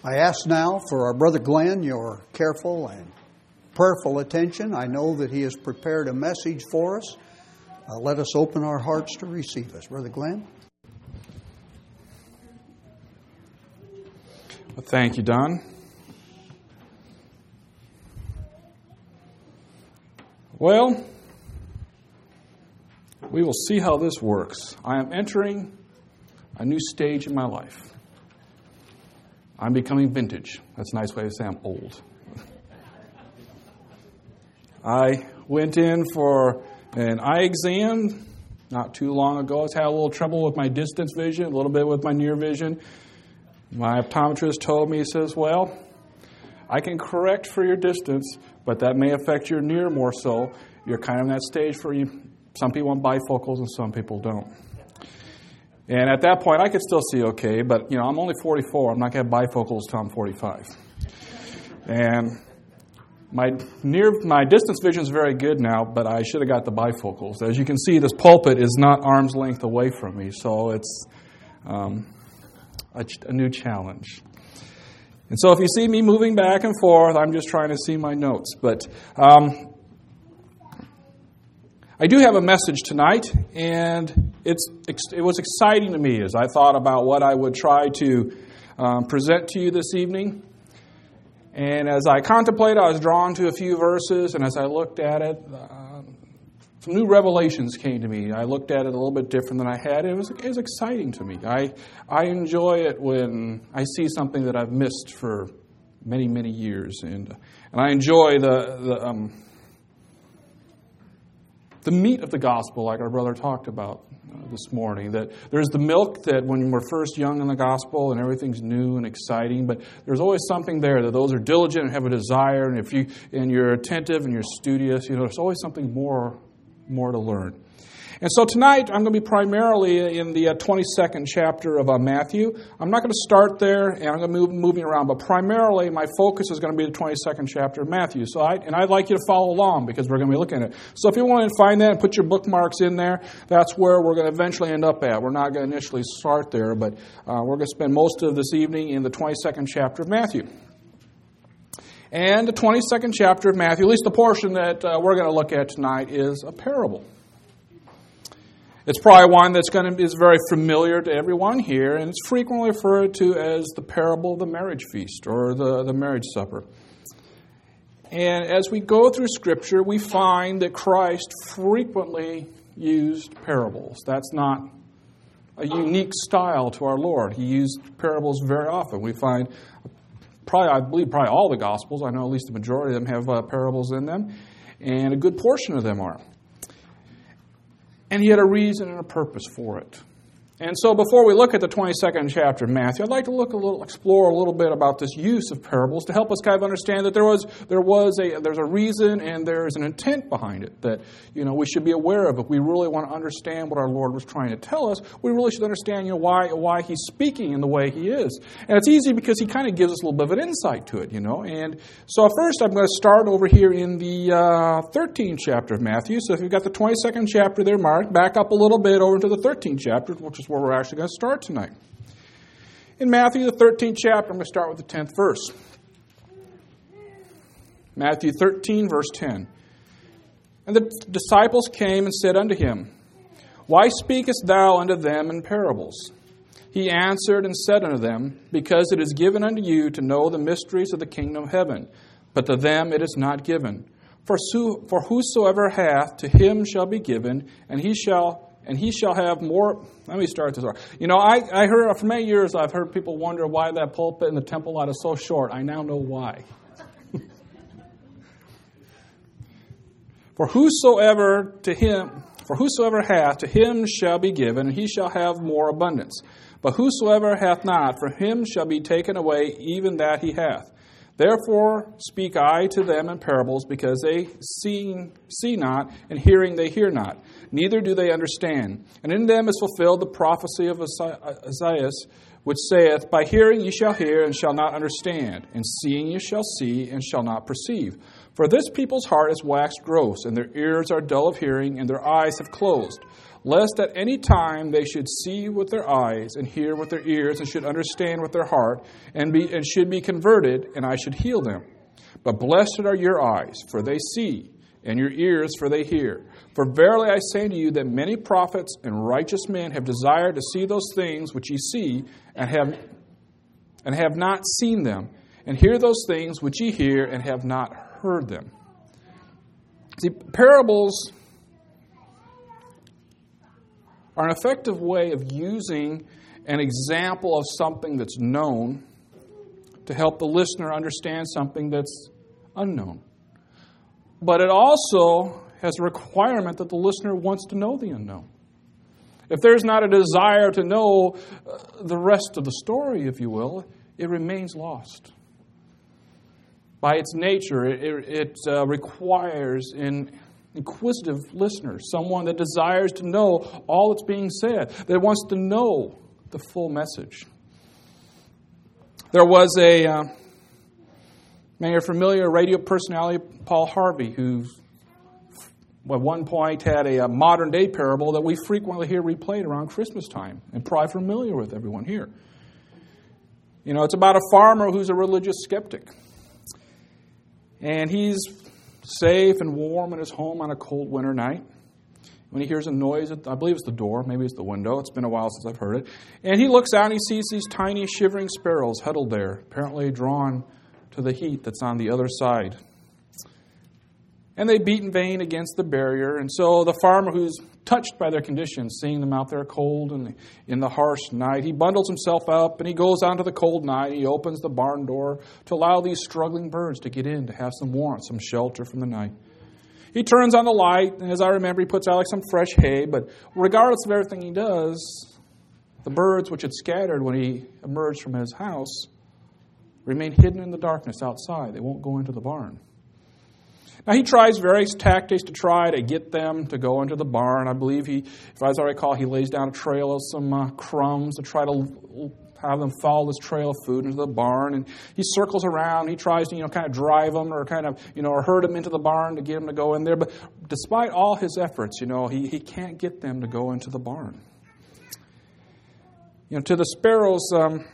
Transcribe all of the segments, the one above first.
I ask now for our Brother Glenn your careful and prayerful attention. I know that he has prepared a message for us. Let us open our hearts to receive us. Brother Glenn. Well, thank you, Don. Well, we will see how this works. I am entering a new stage in my life. I'm becoming vintage. That's a nice way to say I'm old. I went in for an eye exam not too long ago. I was had a little trouble with my distance vision, a little bit with my near vision. My optometrist told me, he says, well, I can correct for your distance, but that may affect your near more so. You're kind of in that stage for you. Some people want bifocals and some people don't. And at that point, I could still see okay, but, I'm only 44. I'm not going to have bifocals until I'm 45. And my distance vision is very good now, but I should have got the bifocals. As you can see, this pulpit is not arm's length away from me, so it's a new challenge. And so if you see me moving back and forth, I'm just trying to see my notes. But I do have a message tonight, and it was exciting to me as I thought about what I would try to present to you this evening. And as I contemplated, I was drawn to a few verses, and as I looked at it, some new revelations came to me. I looked at it a little bit different than I had. It was exciting to me. I enjoy it when I see something that I've missed for many, many years, and I enjoy the meat of the gospel, like our brother talked about this morning. That there's the milk that when we're first young in the gospel and everything's new and exciting, but there's always something there that those are diligent and have a desire, and you're attentive and you're studious, there's always something more to learn. And so tonight, I'm going to be primarily in the 22nd chapter of Matthew. I'm not going to start there, and I'm going to be moving around, but primarily my focus is going to be the 22nd chapter of Matthew. So I'd like you to follow along because we're going to be looking at it. So if you want to find that and put your bookmarks in there, that's where we're going to eventually end up at. We're not going to initially start there, but we're going to spend most of this evening in the 22nd chapter of Matthew. And the 22nd chapter of Matthew, at least the portion that we're going to look at tonight, is a parable. It's probably one that is very familiar to everyone here, and it's frequently referred to as the parable of the marriage feast or the marriage supper. And as we go through Scripture, we find that Christ frequently used parables. That's not a unique style to our Lord. He used parables very often. We find I believe all the Gospels, I know at least the majority of them have parables in them, and a good portion of them are. And he had a reason and a purpose for it. And so before we look at the 22nd chapter of Matthew, I'd like to explore a little bit about this use of parables to help us kind of understand that there's a reason and there's an intent behind it that we should be aware of. If we really want to understand what our Lord was trying to tell us, we really should understand why He's speaking in the way He is. And it's easy because He kind of gives us a little bit of an insight to it, And so first I'm going to start over here in the 13th chapter of Matthew. So if you've got the 22nd chapter there marked, back up a little bit over to the 13th chapter, which is where we're actually going to start tonight. In Matthew, the 13th chapter, I'm going to start with the 10th verse. Matthew 13, verse 10. And the disciples came and said unto him, Why speakest thou unto them in parables? He answered and said unto them, Because it is given unto you to know the mysteries of the kingdom of heaven, but to them it is not given. For whosoever hath, to him shall be given, and he shall have more. Let me start this over. I heard for many years, I've heard people wonder why that pulpit in the temple lot is so short. I now know why. For whosoever hath, to him shall be given, and he shall have more abundance. But whosoever hath not, from him shall be taken away even that he hath. Therefore speak I to them in parables, because they see not, and hearing they hear not, neither do they understand. And in them is fulfilled the prophecy of Isaiah, which saith, By hearing ye shall hear, and shall not understand, and seeing ye shall see, and shall not perceive. For this people's heart is waxed gross, and their ears are dull of hearing, and their eyes have closed, lest at any time they should see with their eyes, and hear with their ears, and should understand with their heart, and should be converted, and I should heal them. But blessed are your eyes, for they see, and your ears, for they hear. For verily I say to you that many prophets and righteous men have desired to see those things which ye see, and have not seen them, and hear those things which ye hear, and have not heard them. See, parables are an effective way of using an example of something that's known to help the listener understand something that's unknown. But it also has a requirement that the listener wants to know the unknown. If there's not a desire to know the rest of the story, if you will, it remains lost. By its nature, it requires an inquisitive listener, someone that desires to know all that's being said, that wants to know the full message. There was many are familiar, radio personality, Paul Harvey, who at one point had a modern-day parable that we frequently hear replayed around Christmas time, and probably familiar with everyone here. You know, it's about a farmer who's a religious skeptic. And he's safe and warm in his home on a cold winter night when he hears a noise I believe it's the door, maybe it's the window. It's been a while since I've heard it. And he looks out and he sees these tiny shivering sparrows huddled there, apparently drawn to the heat that's on the other side. And they beat in vain against the barrier. And so the farmer, who's touched by their condition, seeing them out there cold and in the harsh night, he bundles himself up and he goes out into the cold night. He opens the barn door to allow these struggling birds to get in, to have some warmth, some shelter from the night. He turns on the light, and as I remember, he puts out like some fresh hay. But regardless of everything he does, the birds which had scattered when he emerged from his house remain hidden in the darkness outside. They won't go into the barn. Now, he tries various tactics to try to get them to go into the barn. I believe if I recall, he lays down a trail of some crumbs to try to have them follow this trail of food into the barn. And he circles around. He tries to, kind of drive them or kind of, or herd them into the barn to get them to go in there. But despite all his efforts, he can't get them to go into the barn. To the sparrows,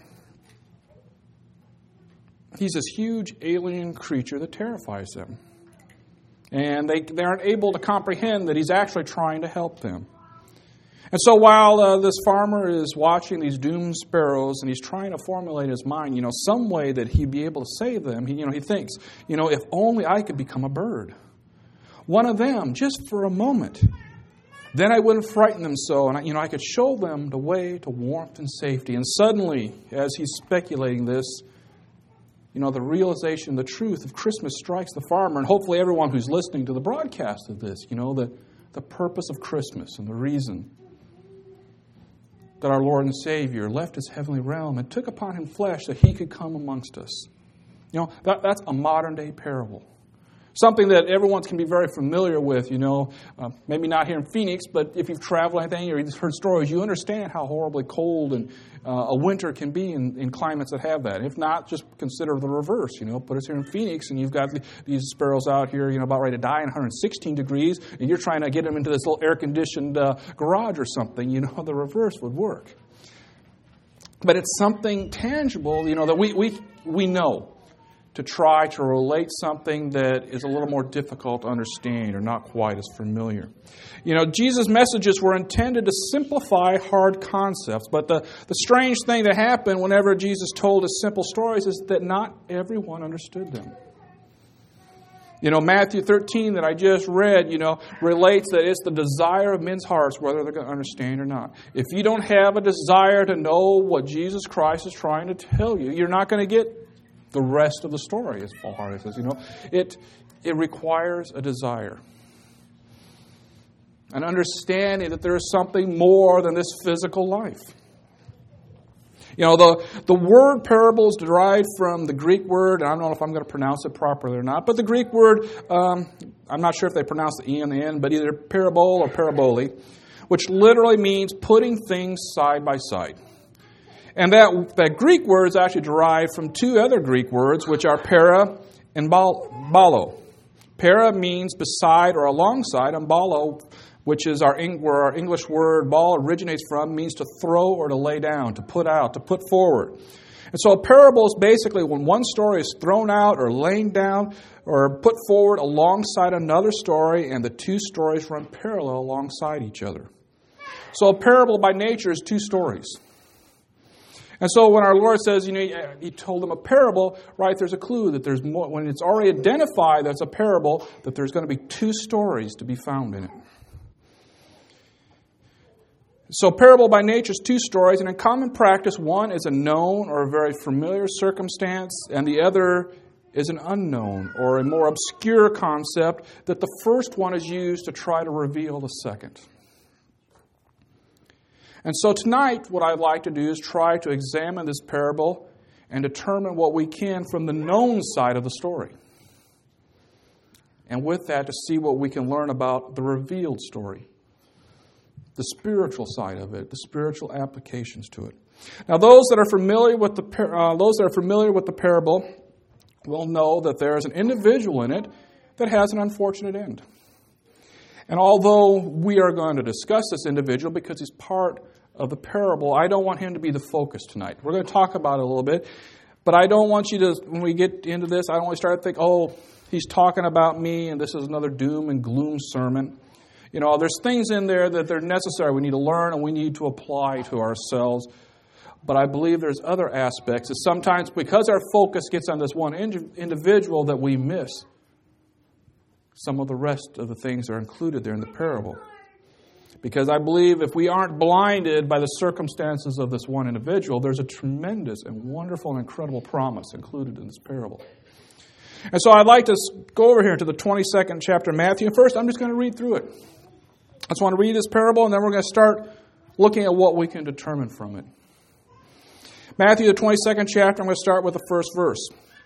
he's this huge alien creature that terrifies them. And they aren't able to comprehend that he's actually trying to help them. And so while this farmer is watching these doomed sparrows and he's trying to formulate in his mind, some way that he'd be able to save them, he thinks, if only I could become a bird. One of them, just for a moment. Then I wouldn't frighten them so, and I could show them the way to warmth and safety. And suddenly, as he's speculating this, the realization, the truth of Christmas strikes the farmer, and hopefully everyone who's listening to the broadcast of this, the purpose of Christmas and the reason that our Lord and Savior left His heavenly realm and took upon Him flesh that He could come amongst us. That's a modern-day parable. Something that everyone can be very familiar with, maybe not here in Phoenix, but if you've traveled anything or you've heard stories, you understand how horribly cold and a winter can be in climates that have that. If not, just consider the reverse. Put us here in Phoenix and you've got these sparrows out here, about ready to die in 116 degrees, and you're trying to get them into this little air-conditioned garage or something. The reverse would work. But it's something tangible, that we know. To try to relate something that is a little more difficult to understand or not quite as familiar. Jesus' messages were intended to simplify hard concepts, but the strange thing that happened whenever Jesus told his simple stories is that not everyone understood them. Matthew 13 that I just read, relates that it's the desire of men's hearts whether they're going to understand or not. If you don't have a desire to know what Jesus Christ is trying to tell you, you're not going to get the rest of the story, as Paul Harvey says. It requires a desire. An understanding that there is something more than this physical life. The word parable is derived from the Greek word, and I don't know if I'm going to pronounce it properly or not, but the Greek word, I'm not sure if they pronounce the E and the N, but either parabole or parabole, which literally means putting things side by side. And that Greek word is actually derived from two other Greek words, which are para and balo. Para means beside or alongside, and balo, which is where our English word ball originates from, means to throw or to lay down, to put out, to put forward. And so a parable is basically when one story is thrown out or laying down or put forward alongside another story, and the two stories run parallel alongside each other. So a parable by nature is two stories. And so when our Lord says, He told them a parable, right, there's a clue that there's more. When it's already identified that it's a parable, that there's going to be two stories to be found in it. So parable by nature is two stories, and in common practice, one is a known or a very familiar circumstance, and the other is an unknown or a more obscure concept that the first one is used to try to reveal the second. And so tonight, what I'd like to do is try to examine this parable and determine what we can from the known side of the story. And with that, to see what we can learn about the revealed story, the spiritual side of it, the spiritual applications to it. Now, those that are familiar with the parable will know that there is an individual in it that has an unfortunate end. And although we are going to discuss this individual because he's part of the parable, I don't want him to be the focus tonight. We're going to talk about it a little bit, but I don't want you to, when we get into this, I don't want you to start to think, oh, he's talking about me and this is another doom and gloom sermon. There's things in there that are necessary. We need to learn and we need to apply to ourselves. But I believe there's other aspects that sometimes, because our focus gets on this one individual, that we miss some of the rest of the things that are included there in the parable. Because I believe if we aren't blinded by the circumstances of this one individual, there's a tremendous and wonderful and incredible promise included in this parable. And so I'd like to go over here to the 22nd chapter of Matthew. And first, I'm just going to read through it. I just want to read this parable, and then we're going to start looking at what we can determine from it. Matthew, the 22nd chapter, I'm going to start with the first verse.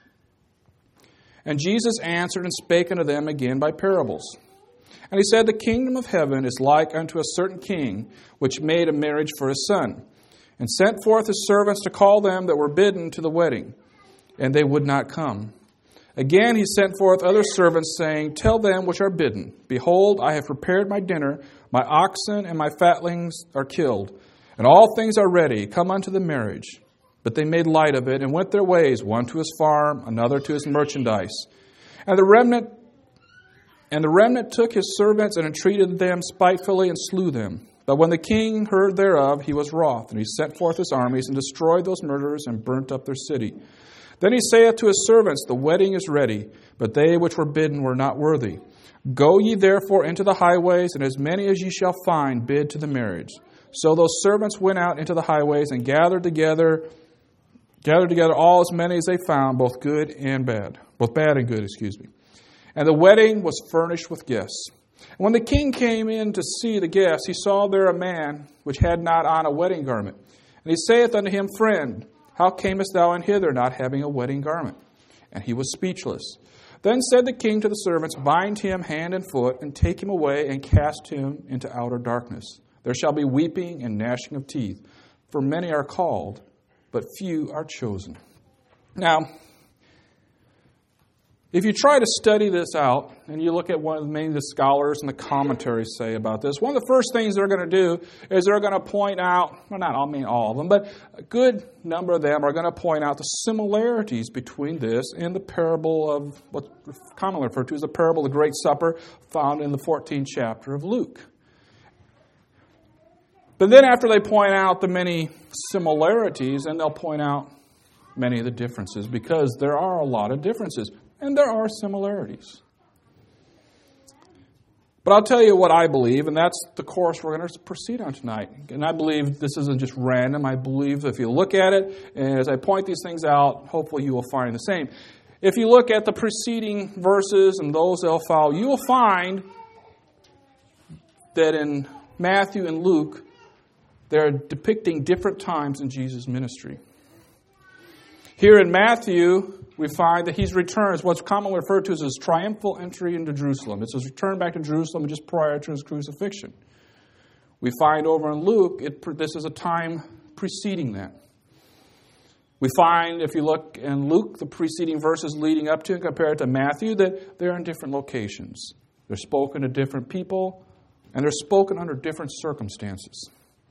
And Jesus answered and spake unto them again by parables. And he said, The kingdom of heaven is like unto a certain king, which made a marriage for his son, and sent forth his servants to call them that were bidden to the wedding, and they would not come. Again he sent forth other servants, saying, Tell them which are bidden, Behold, I have prepared my dinner, my oxen and my fatlings are killed, and all things are ready, come unto the marriage. But they made light of it, and went their ways, one to his farm, another to his merchandise. And the remnant took his servants, and entreated them spitefully, and slew them. But when the king heard thereof, he was wroth, and he sent forth his armies, and destroyed those murderers, and burnt up their city. Then he saith to his servants, The wedding is ready, but they which were bidden were not worthy. Go ye therefore into the highways, and as many as ye shall find, bid to the marriage. So those servants went out into the highways, and gathered together all as many as they found, both bad and good. And the wedding was furnished with guests. And when the king came in to see the guests, he saw there a man which had not on a wedding garment. And he saith unto him, Friend, how camest thou in hither, not having a wedding garment? And he was speechless. Then said the king to the servants, Bind him hand and foot, and take him away, and cast him into outer darkness. There shall be weeping and gnashing of teeth, for many are called, but few are chosen. Now, if you try to study this out, and you look at what the scholars and the commentaries say about this, one of the first things they're going to do is they're going to point out, well, not all of them, but a good number of them are going to point out the similarities between this and the parable of what's commonly referred to as the parable of the Great Supper, found in the 14th chapter of Luke. But then after they point out the many similarities, then they'll point out many of the differences, because there are a lot of differences. And there are similarities. But I'll tell you what I believe, and that's the course we're going to proceed on tonight. And I believe this isn't just random. I believe if you look at it, and as I point these things out, hopefully you will find the same. If you look at the preceding verses and those they'll follow, you will find that in Matthew and Luke, they're depicting different times in Jesus' ministry. Here in Matthew, we find that he's returned, is what's commonly referred to as his triumphal entry into Jerusalem. It's his return back to Jerusalem just prior to his crucifixion. We find over in Luke, this is a time preceding that. We find, if you look in Luke, the preceding verses leading up to and compare it to Matthew, that they're in different locations. They're spoken to different people, and they're spoken under different circumstances.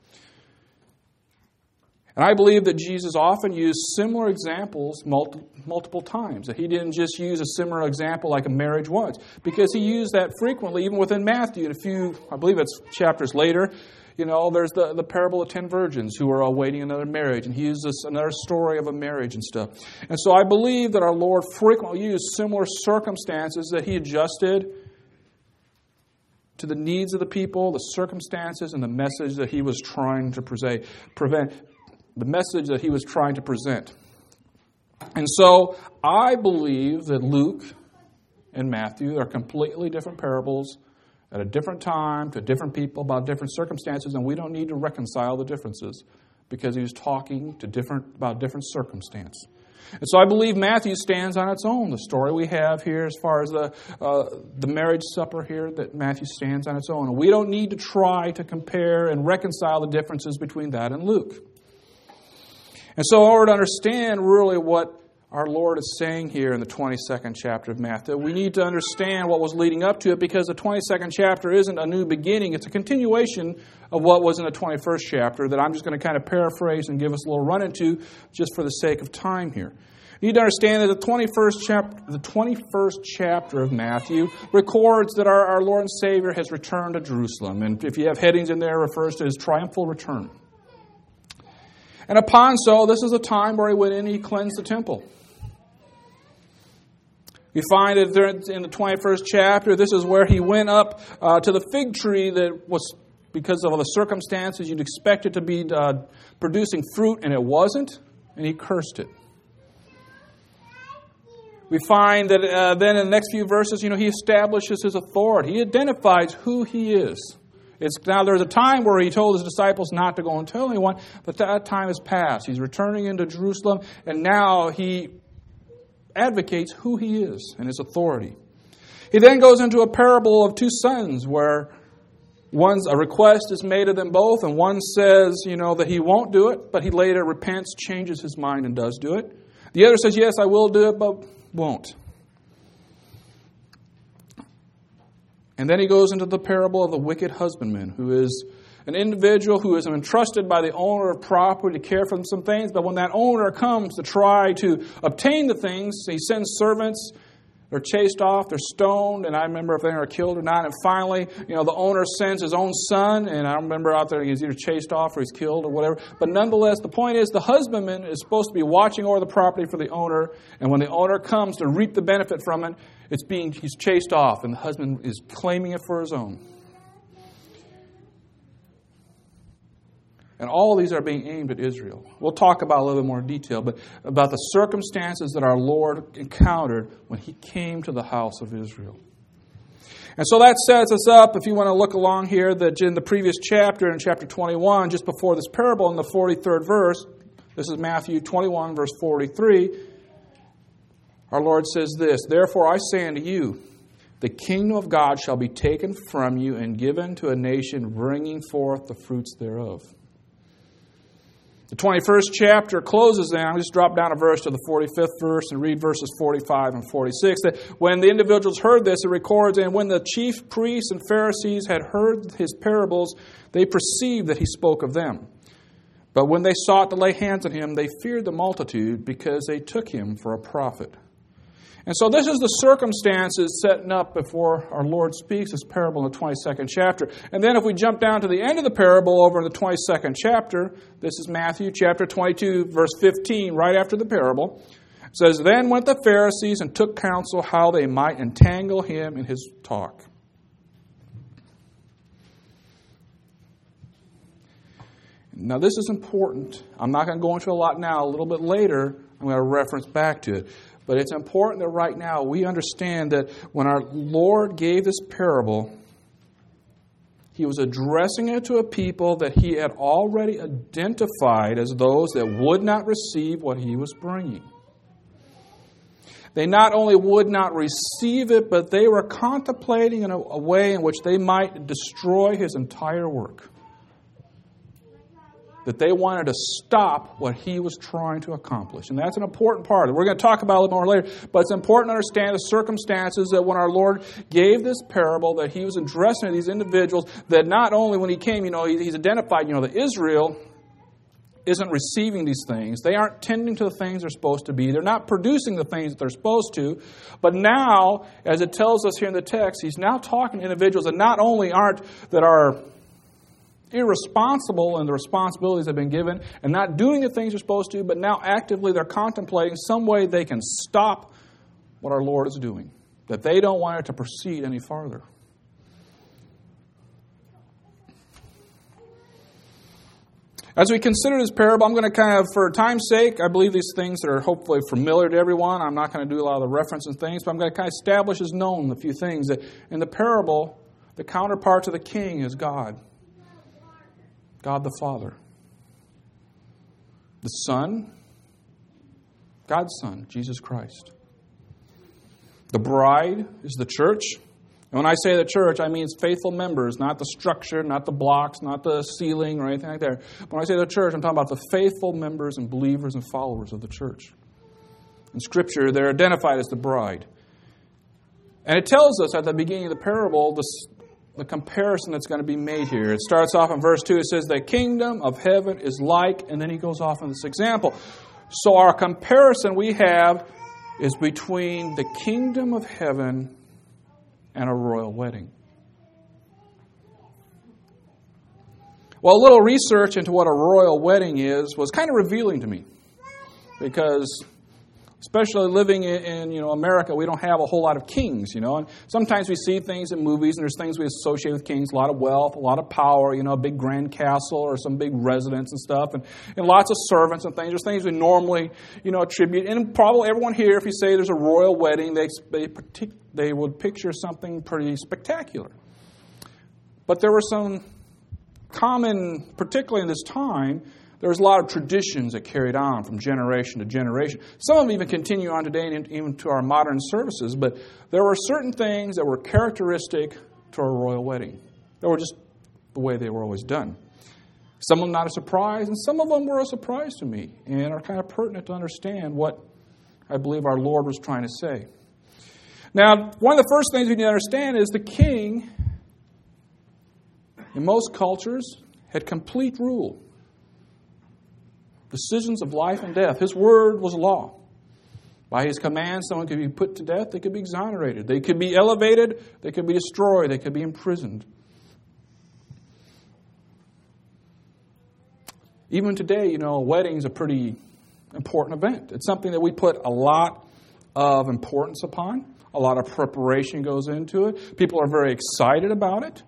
And I believe that Jesus often used similar examples multiple times. That he didn't just use a similar example like a marriage once, because he used that frequently, even within Matthew. And a few, I believe it's chapters later, there's the parable of 10 virgins who are awaiting another marriage. And he uses another story of a marriage and stuff. And so I believe that our Lord frequently used similar circumstances that he adjusted to the needs of the people, the circumstances, and the message that he was trying to present. And so I believe that Luke and Matthew are completely different parables at a different time to different people about different circumstances, and we don't need to reconcile the differences because he was talking about different circumstance. And so I believe Matthew stands on its own. The story we have here as far as the marriage supper here, that Matthew stands on its own. And we don't need to try to compare and reconcile the differences between that and Luke. And so in order to understand really what our Lord is saying here in the 22nd chapter of Matthew, we need to understand what was leading up to it, because the 22nd chapter isn't a new beginning. It's a continuation of what was in the 21st chapter that I'm just going to kind of paraphrase and give us a little run into just for the sake of time here. You need to understand that the 21st chapter of Matthew records that our Lord and Savior has returned to Jerusalem. And if you have headings in there, it refers to his triumphal return. And upon so, this is a time where he went in and he cleansed the temple. You find that in the 21st chapter, this is where he went up to the fig tree that was, because of the circumstances, you'd expect it to be producing fruit, and it wasn't, and he cursed it. We find that then in the next few verses, he establishes his authority. He identifies who he is. Now there's a time where he told his disciples not to go and tell anyone, but that time has passed. He's returning into Jerusalem, and now he advocates who he is and his authority. He then goes into a parable of two sons where a request is made of them both, and one says, that he won't do it, but he later repents, changes his mind, and does do it. The other says, yes, I will do it, but won't. And then he goes into the parable of the wicked husbandman, who is an individual who is entrusted by the owner of property to care for some things, but when that owner comes to try to obtain the things, he sends servants. They're chased off, they're stoned, and I remember if they are killed or not. And finally, the owner sends his own son, and I remember out there he's either chased off or he's killed or whatever. But nonetheless, the point is the husbandman is supposed to be watching over the property for the owner, and when the owner comes to reap the benefit from it, he's chased off, and the husband is claiming it for his own. And all of these are being aimed at Israel. We'll talk about a little bit more detail, but about the circumstances that our Lord encountered when he came to the house of Israel. And so that sets us up, if you want to look along here, that in the previous chapter, in chapter 21, just before this parable, in the 43rd verse, this is Matthew 21, verse 43, our Lord says this, "Therefore I say unto you, the kingdom of God shall be taken from you and given to a nation bringing forth the fruits thereof." The 21st chapter closes then. I'll just drop down a verse to the 45th verse and read verses 45 and 46. That when the individuals heard this, it records, "And when the chief priests and Pharisees had heard his parables, they perceived that he spoke of them. But when they sought to lay hands on him, they feared the multitude because they took him for a prophet." And so this is the circumstances setting up before our Lord speaks this parable in the 22nd chapter. And then if we jump down to the end of the parable over in the 22nd chapter, this is Matthew chapter 22, verse 15, right after the parable. It says, "Then went the Pharisees and took counsel how they might entangle him in his talk." Now this is important. I'm not going to go into a lot now. A little bit later, I'm going to reference back to it. But it's important that right now we understand that when our Lord gave this parable, he was addressing it to a people that he had already identified as those that would not receive what he was bringing. They not only would not receive it, but they were contemplating in a way in which they might destroy his entire work. that they wanted to stop what he was trying to accomplish. And that's an important part. We're going to talk about it more later, but it's important to understand the circumstances that when our Lord gave this parable, that he was addressing these individuals, that not only when he came, he's identified, that Israel isn't receiving these things. They aren't tending to the things they're supposed to be. They're not producing the things that they're supposed to. But now, as it tells us here in the text, he's now talking to individuals that not only are irresponsible in the responsibilities they've been given and not doing the things they're supposed to, but now actively they're contemplating some way they can stop what our Lord is doing, that they don't want it to proceed any farther. As we consider this parable, I'm going to for time's sake, I believe these things that are hopefully familiar to everyone. I'm not going to do a lot of the references and things, but I'm going to establish as known a few things. That in the parable, the counterpart to the king is God. God the Father. The Son, God's Son, Jesus Christ. The bride is the church. And when I say the church, I mean it's faithful members, not the structure, not the blocks, not the ceiling or anything like that. When I say the church, I'm talking about the faithful members and believers and followers of the church. In Scripture, they're identified as the bride. And it tells us at the beginning of the parable the comparison that's going to be made here. It starts off in verse 2. It says, the kingdom of heaven is like, and then he goes off in this example. So our comparison we have is between the kingdom of heaven and a royal wedding. Well, a little research into what a royal wedding is was kind of revealing to me. Because especially living in America, we don't have a whole lot of kings, And sometimes we see things in movies, and there's things we associate with kings, a lot of wealth, a lot of power, a big grand castle or some big residence and stuff, and lots of servants and things. There's things we normally, attribute. And probably everyone here, if you say there's a royal wedding, they would picture something pretty spectacular. But there were some common, particularly in this time, there was a lot of traditions that carried on from generation to generation. Some of them even continue on today and even to our modern services. But there were certain things that were characteristic to a royal wedding. They were just the way they were always done. Some of them not a surprise, and some of them were a surprise to me and are kind of pertinent to understand what I believe our Lord was trying to say. Now, one of the first things we need to understand is the king, in most cultures, had complete rule. Decisions of life and death. His word was law. By his command, someone could be put to death. They could be exonerated. They could be elevated. They could be destroyed. They could be imprisoned. Even today, a wedding is a pretty important event. It's something that we put a lot of importance upon. A lot of preparation goes into it. People are very excited about it.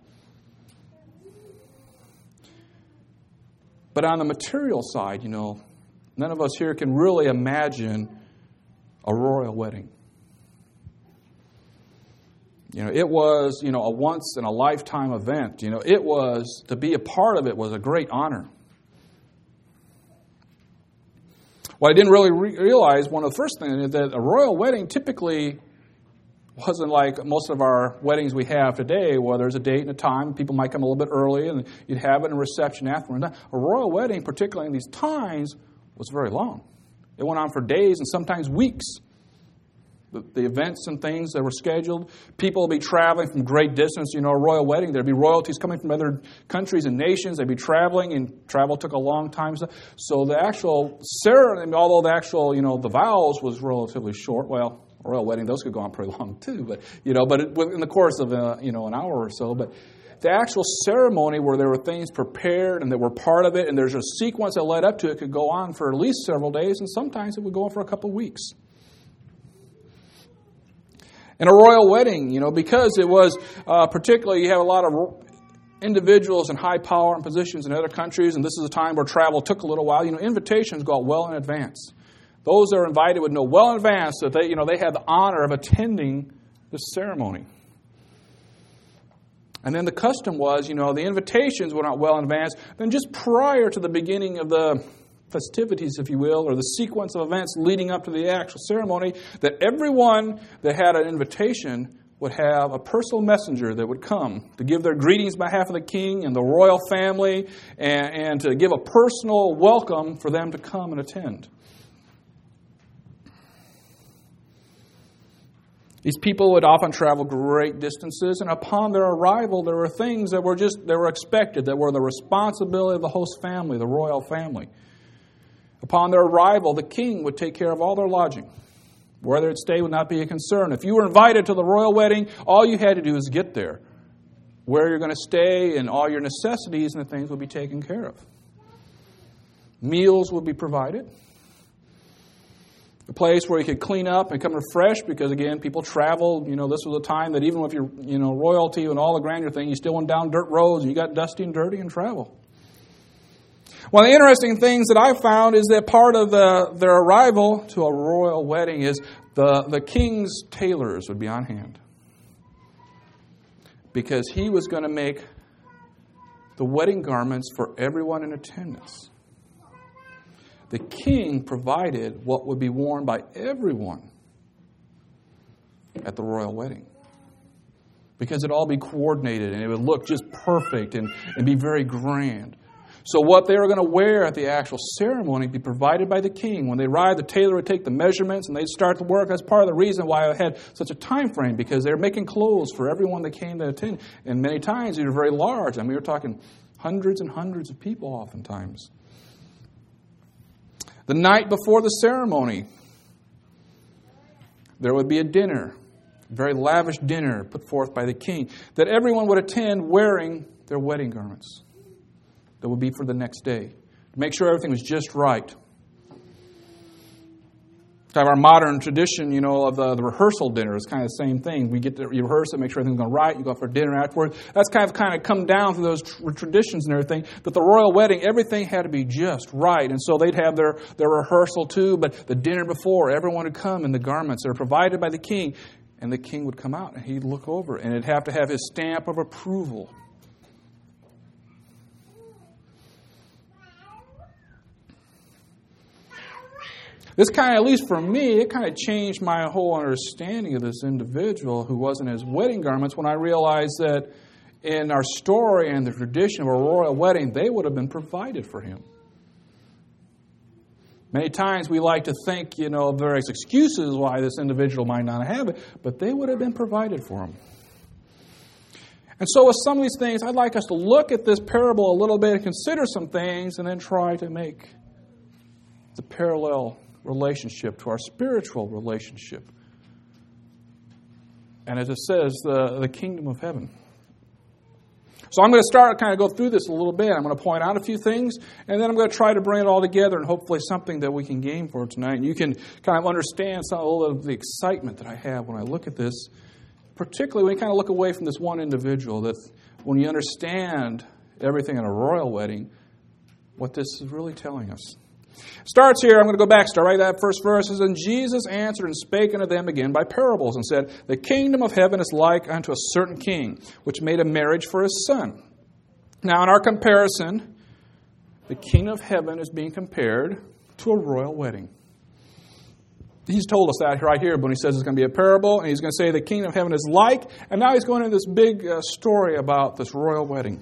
But on the material side, none of us here can really imagine a royal wedding. It was, a once-in-a-lifetime event. It was, to be a part of it was a great honor. What I didn't really realize, one of the first things, is that a royal wedding typically wasn't like most of our weddings we have today, where there's a date and a time. People might come a little bit early, and you'd have it in a reception afterward. A royal wedding, particularly in these times, was very long. It went on for days and sometimes weeks. The events and things that were scheduled. People would be traveling from great distance. A royal wedding, there'd be royalties coming from other countries and nations. They'd be traveling, and travel took a long time. So the actual ceremony, although the actual, the vows was relatively short, well, a royal wedding, those could go on pretty long too, but in the course of an hour or so. But the actual ceremony where there were things prepared and that were part of it, and there's a sequence that led up to it, could go on for at least several days, and sometimes it would go on for a couple of weeks. And a royal wedding, because it was particularly, you have a lot of individuals in high power and positions in other countries, and this is a time where travel took a little while. Invitations go out well in advance. Those that are invited would know well in advance that they had the honor of attending this ceremony. And then the custom was, the invitations went out well in advance. Then just prior to the beginning of the festivities, if you will, or the sequence of events leading up to the actual ceremony, that everyone that had an invitation would have a personal messenger that would come to give their greetings on behalf of the king and the royal family and to give a personal welcome for them to come and attend. These people would often travel great distances, and upon their arrival, there were things that were expected, that were the responsibility of the host family, the royal family. Upon their arrival, the king would take care of all their lodging. Where they'd stay would not be a concern. If you were invited to the royal wedding, all you had to do was get there. Where you're going to stay and all your necessities and the things would be taken care of. Meals would be provided. A place where you could clean up and come refreshed because, again, people traveled. This was a time that even with your, royalty and all the grandeur thing, you still went down dirt roads and you got dusty and dirty and travel. One of the interesting things that I found is that part of their arrival to a royal wedding is the king's tailors would be on hand. Because he was going to make the wedding garments for everyone in attendance. The king provided what would be worn by everyone at the royal wedding. Because it'd all be coordinated and it would look just perfect and be very grand. So what they were going to wear at the actual ceremony would be provided by the king. When they arrived, the tailor would take the measurements and they'd start the work. That's part of the reason why I had such a time frame, because they were making clothes for everyone that came to attend. And many times they were very large. We were talking hundreds and hundreds of people oftentimes. The night before the ceremony, there would be a dinner, a very lavish dinner put forth by the king, that everyone would attend wearing their wedding garments. That would be for the next day. To make sure everything was just right. Kind of our modern tradition, of the rehearsal dinner is kind of the same thing. We get to rehearse it, make sure everything's going right. You go out for dinner afterwards. That's kind of come down through those traditions and everything. But the royal wedding, everything had to be just right. And so they'd have their rehearsal too. But the dinner before, everyone would come in the garments that are provided by the king. And the king would come out and he'd look over it. And it'd have to have his stamp of approval. This at least for me, it kind of changed my whole understanding of this individual who was in his wedding garments when I realized that in our story and the tradition of a royal wedding, they would have been provided for him. Many times we like to think, of various excuses why this individual might not have it, but they would have been provided for him. And so with some of these things, I'd like us to look at this parable a little bit and consider some things and then try to make the parallel relationship to our spiritual relationship. And as it says, the kingdom of heaven. So I'm going to start kind of go through this a little bit. I'm going to point out a few things, and then I'm going to try to bring it all together and hopefully something that we can gain for tonight. And you can kind of understand a little of the excitement that I have when I look at this, particularly when you kind of look away from this one individual, that when you understand everything in a royal wedding, what this is really telling us. Starts here, I'm going to go back, start right that first verse. And Jesus answered and spake unto them again by parables, and said, The kingdom of heaven is like unto a certain king, which made a marriage for his son. Now, in our comparison, the kingdom of heaven is being compared to a royal wedding. He's told us that right here, but when he says it's going to be a parable, and he's going to say the kingdom of heaven is like, and now he's going into this big story about this royal wedding.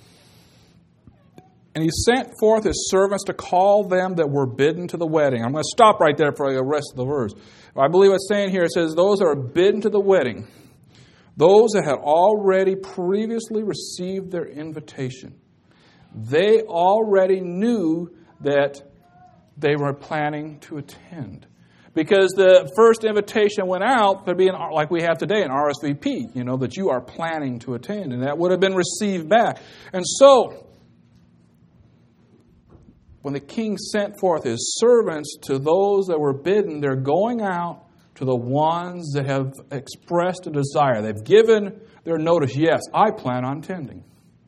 And he sent forth his servants to call them that were bidden to the wedding. I'm going to stop right there for the rest of the verse. I believe it's saying here, it says, those that are bidden to the wedding, those that had already previously received their invitation. They already knew that they were planning to attend. Because the first invitation went out, there'd be, like we have today, an RSVP, that you are planning to attend. And that would have been received back. And so, when the king sent forth his servants to those that were bidden, they're going out to the ones that have expressed a desire. They've given their notice, yes, I plan on attending.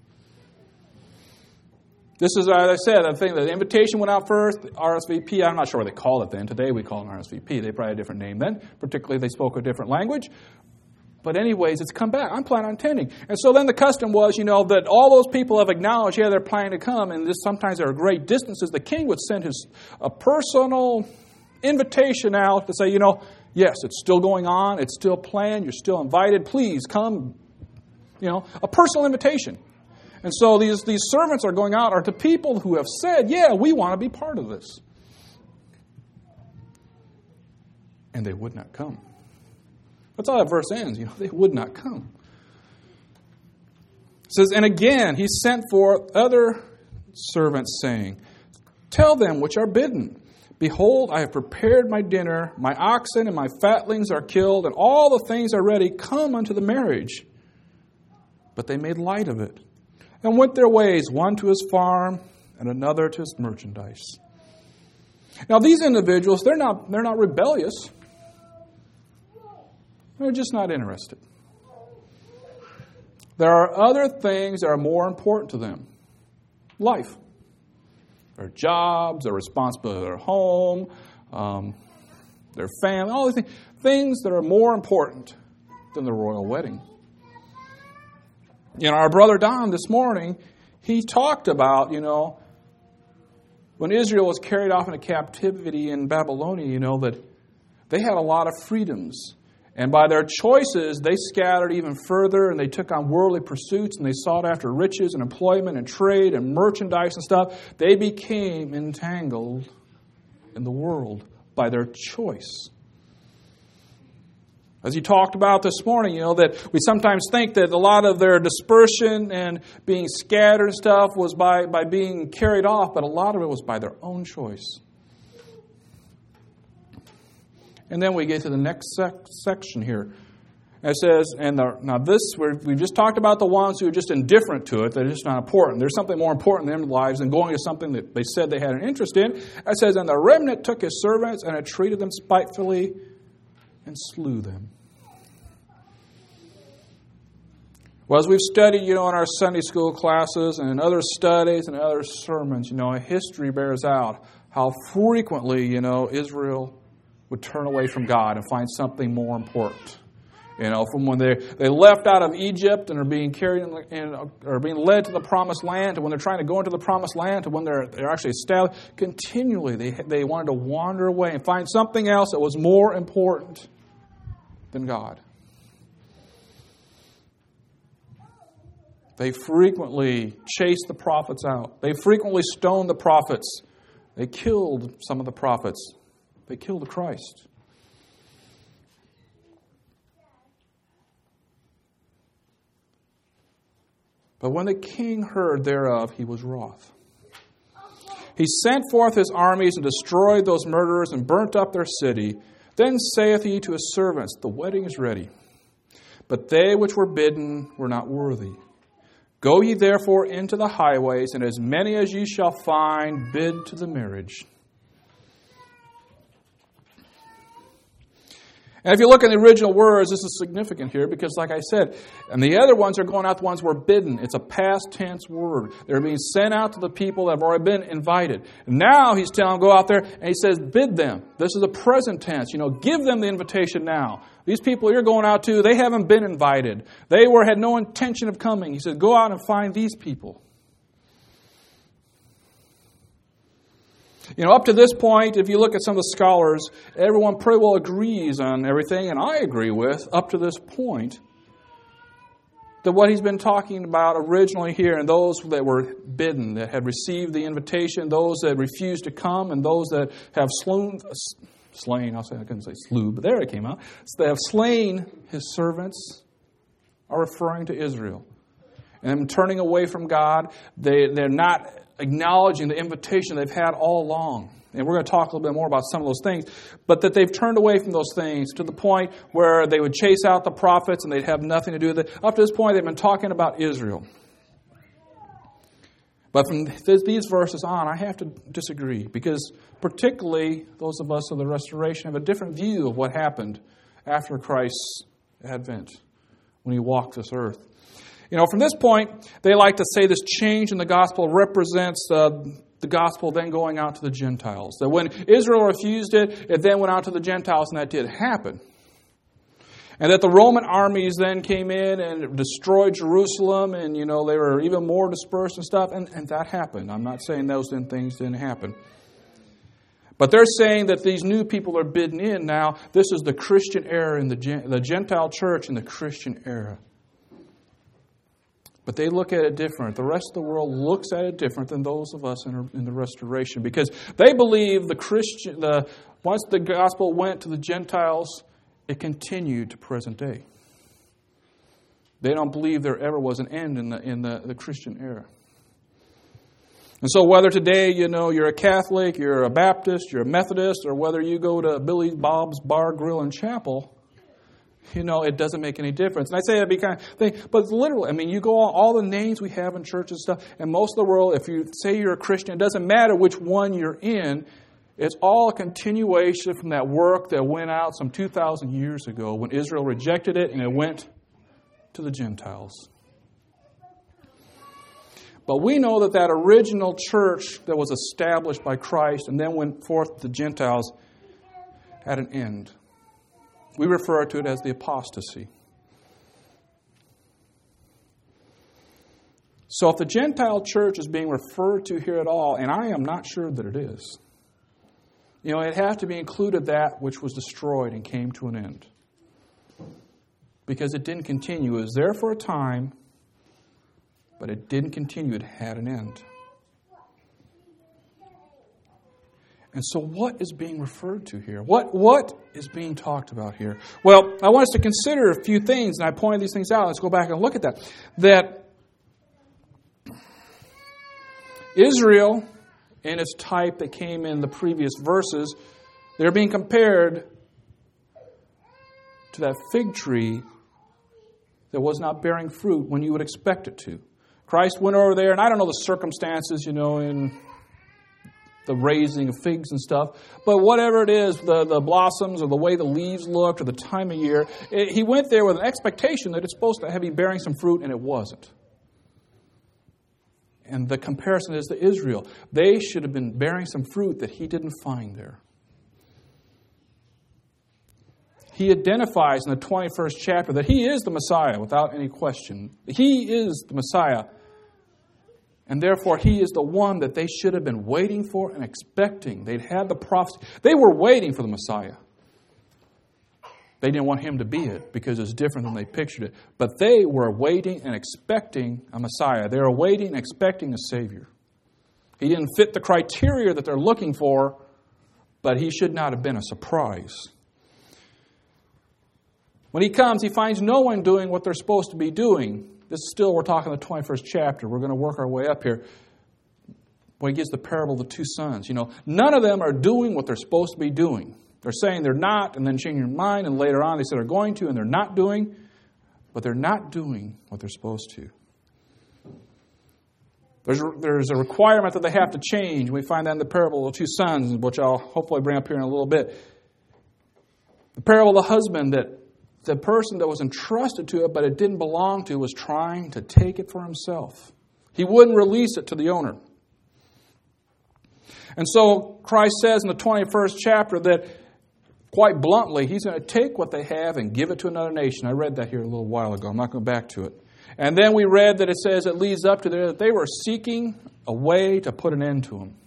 This is, as I said, I think the invitation went out first, the RSVP, I'm not sure what they call it then. Today we call it an RSVP. They probably had a different name then. Particularly they spoke a different language. But anyways, it's come back. I'm planning on attending. And so then the custom was, that all those people have acknowledged, they're planning to come. And sometimes there are great distances. The king would send a personal invitation out to say, yes, it's still going on. It's still planned. You're still invited. Please come. A personal invitation. And so these servants are going out are to people who have said, yeah, we want to be part of this. And they would not come. That's how that verse ends. They would not come. It says, and again, he sent forth other servants, saying, tell them which are bidden, behold, I have prepared my dinner, my oxen and my fatlings are killed, and all the things are ready. Come unto the marriage. But they made light of it, and went their ways, one to his farm, and another to his merchandise. Now these individuals, they're not rebellious. They're just not interested. There are other things that are more important to them. Life. Their jobs, their responsibility, their home, their family, all these things. Things that are more important than the royal wedding. Our brother Don this morning, he talked about, when Israel was carried off into captivity in Babylonia, that they had a lot of freedoms. And by their choices, they scattered even further, and they took on worldly pursuits, and they sought after riches and employment and trade and merchandise and stuff. They became entangled in the world by their choice. As he talked about this morning, that we sometimes think that a lot of their dispersion and being scattered and stuff was by being carried off, but a lot of it was by their own choice. And then we get to the next section here. It says, we've just talked about the ones who are just indifferent to it. They're just not important. There's something more important in their lives than going to something that they said they had an interest in. It says, and the remnant took his servants and had treated them spitefully and slew them. Well, as we've studied, in our Sunday school classes and in other studies and other sermons, history bears out how frequently, Israel would turn away from God and find something more important. From when they left out of Egypt and are being carried or being led to the promised land, to when they're trying to go into the promised land, to when they're actually established, continually they wanted to wander away and find something else that was more important than God. They frequently chased the prophets out. They frequently stoned the prophets. They killed some of the prophets. They killed Christ. But when the king heard thereof, he was wroth. He sent forth his armies and destroyed those murderers and burnt up their city. Then saith he to his servants, the wedding is ready, but they which were bidden were not worthy. Go ye therefore into the highways, and as many as ye shall find, bid to the marriage. And if you look in the original words, this is significant here because, like I said, and the other ones are going out, the ones who are bidden. It's a past tense word. They're being sent out to the people that have already been invited. And now he's telling them, go out there, and he says, bid them. This is the present tense. Give them the invitation now. These people you're going out to, they haven't been invited. They had no intention of coming. He said, go out and find these people. Up to this point, if you look at some of the scholars, everyone pretty well agrees on everything, and I agree with, up to this point, that what he's been talking about originally here, and those that were bidden, that had received the invitation, those that refused to come, and those that have slain, I couldn't say slew, but there it came out, so they have slain his servants, are referring to Israel. And them turning away from God, they're not acknowledging the invitation they've had all along. And we're going to talk a little bit more about some of those things. But that they've turned away from those things to the point where they would chase out the prophets and they'd have nothing to do with it. Up to this point, they've been talking about Israel. But from these verses on, I have to disagree. Because particularly those of us of the Restoration have a different view of what happened after Christ's advent, when he walked this earth. From this point, they like to say this change in the gospel represents the gospel then going out to the Gentiles. That when Israel refused it, it then went out to the Gentiles, and that did happen. And that the Roman armies then came in and destroyed Jerusalem, and, they were even more dispersed and stuff, and that happened. I'm not saying those things didn't happen. But they're saying that these new people are bidden in now. This is the Christian era in the Gentile church in the Christian era. But they look at it different. The rest of the world looks at it different than those of us in the Restoration, because they believe once the gospel went to the Gentiles, it continued to present day. They don't believe there ever was an end in the Christian era. And so whether today, you're a Catholic, you're a Baptist, you're a Methodist, or whether you go to Billy Bob's Bar, Grill, and Chapel, it doesn't make any difference. And I say that because, but literally, you go on all the names we have in churches and stuff, and most of the world, if you say you're a Christian, it doesn't matter which one you're in. It's all a continuation from that work that went out some 2,000 years ago when Israel rejected it and it went to the Gentiles. But we know that original church that was established by Christ and then went forth to the Gentiles had an end. We refer to it as the apostasy. So if the Gentile church is being referred to here at all, and I am not sure that it is, it has to be included that which was destroyed and came to an end. Because it didn't continue. It was there for a time, but it didn't continue. It had an end. And so what is being referred to here? What is being talked about here? Well, I want us to consider a few things, and I pointed these things out. Let's go back and look at that. That Israel, in its type that came in the previous verses, they're being compared to that fig tree that was not bearing fruit when you would expect it to. Christ went over there, and I don't know the circumstances, in the raising of figs and stuff, but whatever it is, the blossoms or the way the leaves looked or the time of year, he went there with an expectation that it's supposed to be bearing some fruit, and it wasn't. And the comparison is to Israel. They should have been bearing some fruit that he didn't find there. He identifies in the 21st chapter that he is the Messiah without any question. He is the Messiah. And therefore, he is the one that they should have been waiting for and expecting. They'd had the prophecy. They were waiting for the Messiah. They didn't want him to be it because it was different than they pictured it. But they were waiting and expecting a Messiah. They were waiting and expecting a Savior. He didn't fit the criteria that they're looking for, but he should not have been a surprise. When he comes, he finds no one doing what they're supposed to be doing. This is still, we're talking the 21st chapter. We're going to work our way up here. When he gives the parable of the two sons, none of them are doing what they're supposed to be doing. They're saying they're not, and then changing their mind, and later on they say they're going to, and they're not doing. But they're not doing what they're supposed to. There's a requirement that they have to change. We find that in the parable of the two sons, which I'll hopefully bring up here in a little bit. The parable of the husband, that the person that was entrusted to it, but it didn't belong to, was trying to take it for himself. He wouldn't release it to the owner. And so Christ says in the 21st chapter that, quite bluntly, he's going to take what they have and give it to another nation. I read that here a little while ago. I'm not going back to it. And then we read that it says it leads up to there that they were seeking a way to put an end to him.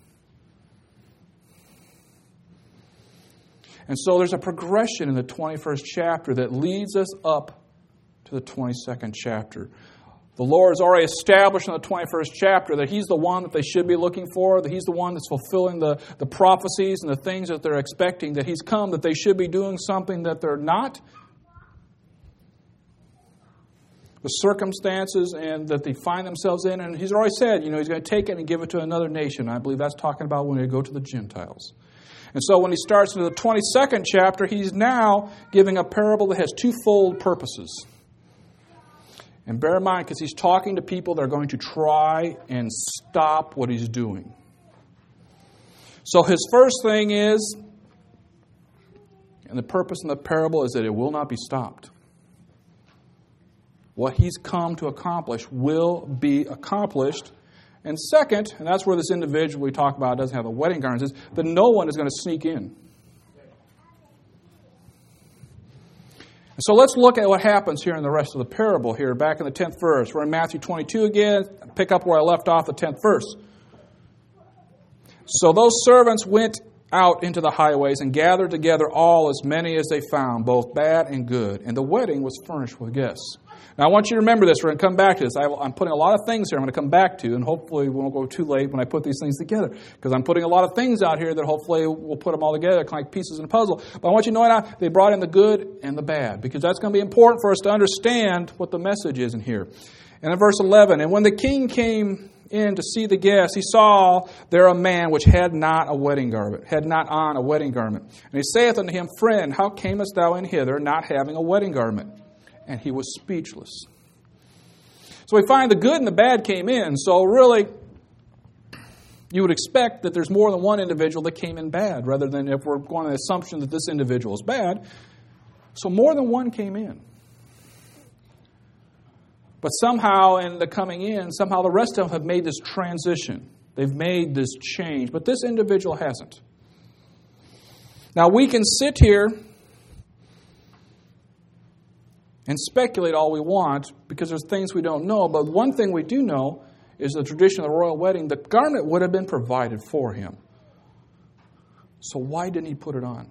And so there's a progression in the 21st chapter that leads us up to the 22nd chapter. The Lord has already established in the 21st chapter that he's the one that they should be looking for, that he's the one that's fulfilling the prophecies and the things that they're expecting, that he's come, that they should be doing something that they're not. The circumstances and that they find themselves in, and he's already said, he's going to take it and give it to another nation. I believe that's talking about when they go to the Gentiles. And so when he starts into the 22nd chapter, he's now giving a parable that has twofold purposes. And bear in mind, because he's talking to people that are going to try and stop what he's doing. So his first thing is, and the purpose in the parable is that it will not be stopped. What he's come to accomplish will be accomplished. And second, and that's where this individual we talk about doesn't have the wedding garments, is that no one is going to sneak in. So let's look at what happens here in the rest of the parable here, back in the 10th verse. We're in Matthew 22 again. Pick up where I left off, the 10th verse. So those servants went out into the highways and gathered together all, as many as they found, both bad and good. And the wedding was furnished with guests. Now, I want you to remember this. We're going to come back to this. I'm putting a lot of things here I'm going to come back to, and hopefully we won't go too late when I put these things together, because I'm putting a lot of things out here that hopefully we'll put them all together like pieces in a puzzle. But I want you to know now, they brought in the good and the bad, because that's going to be important for us to understand what the message is in here. And in verse 11, and when the king came in to see the guests, he saw there a man which had not on a wedding garment. And he saith unto him, Friend, how camest thou in hither, not having a wedding garment? And he was speechless. So we find the good and the bad came in. So really, you would expect that there's more than one individual that came in bad, rather than if we're going on the assumption that this individual is bad. So more than one came in. But somehow in the coming in, somehow the rest of them have made this transition. They've made this change. But this individual hasn't. Now we can sit here and speculate all we want, because there's things we don't know. But one thing we do know is the tradition of the royal wedding. The garment would have been provided for him. So why didn't he put it on?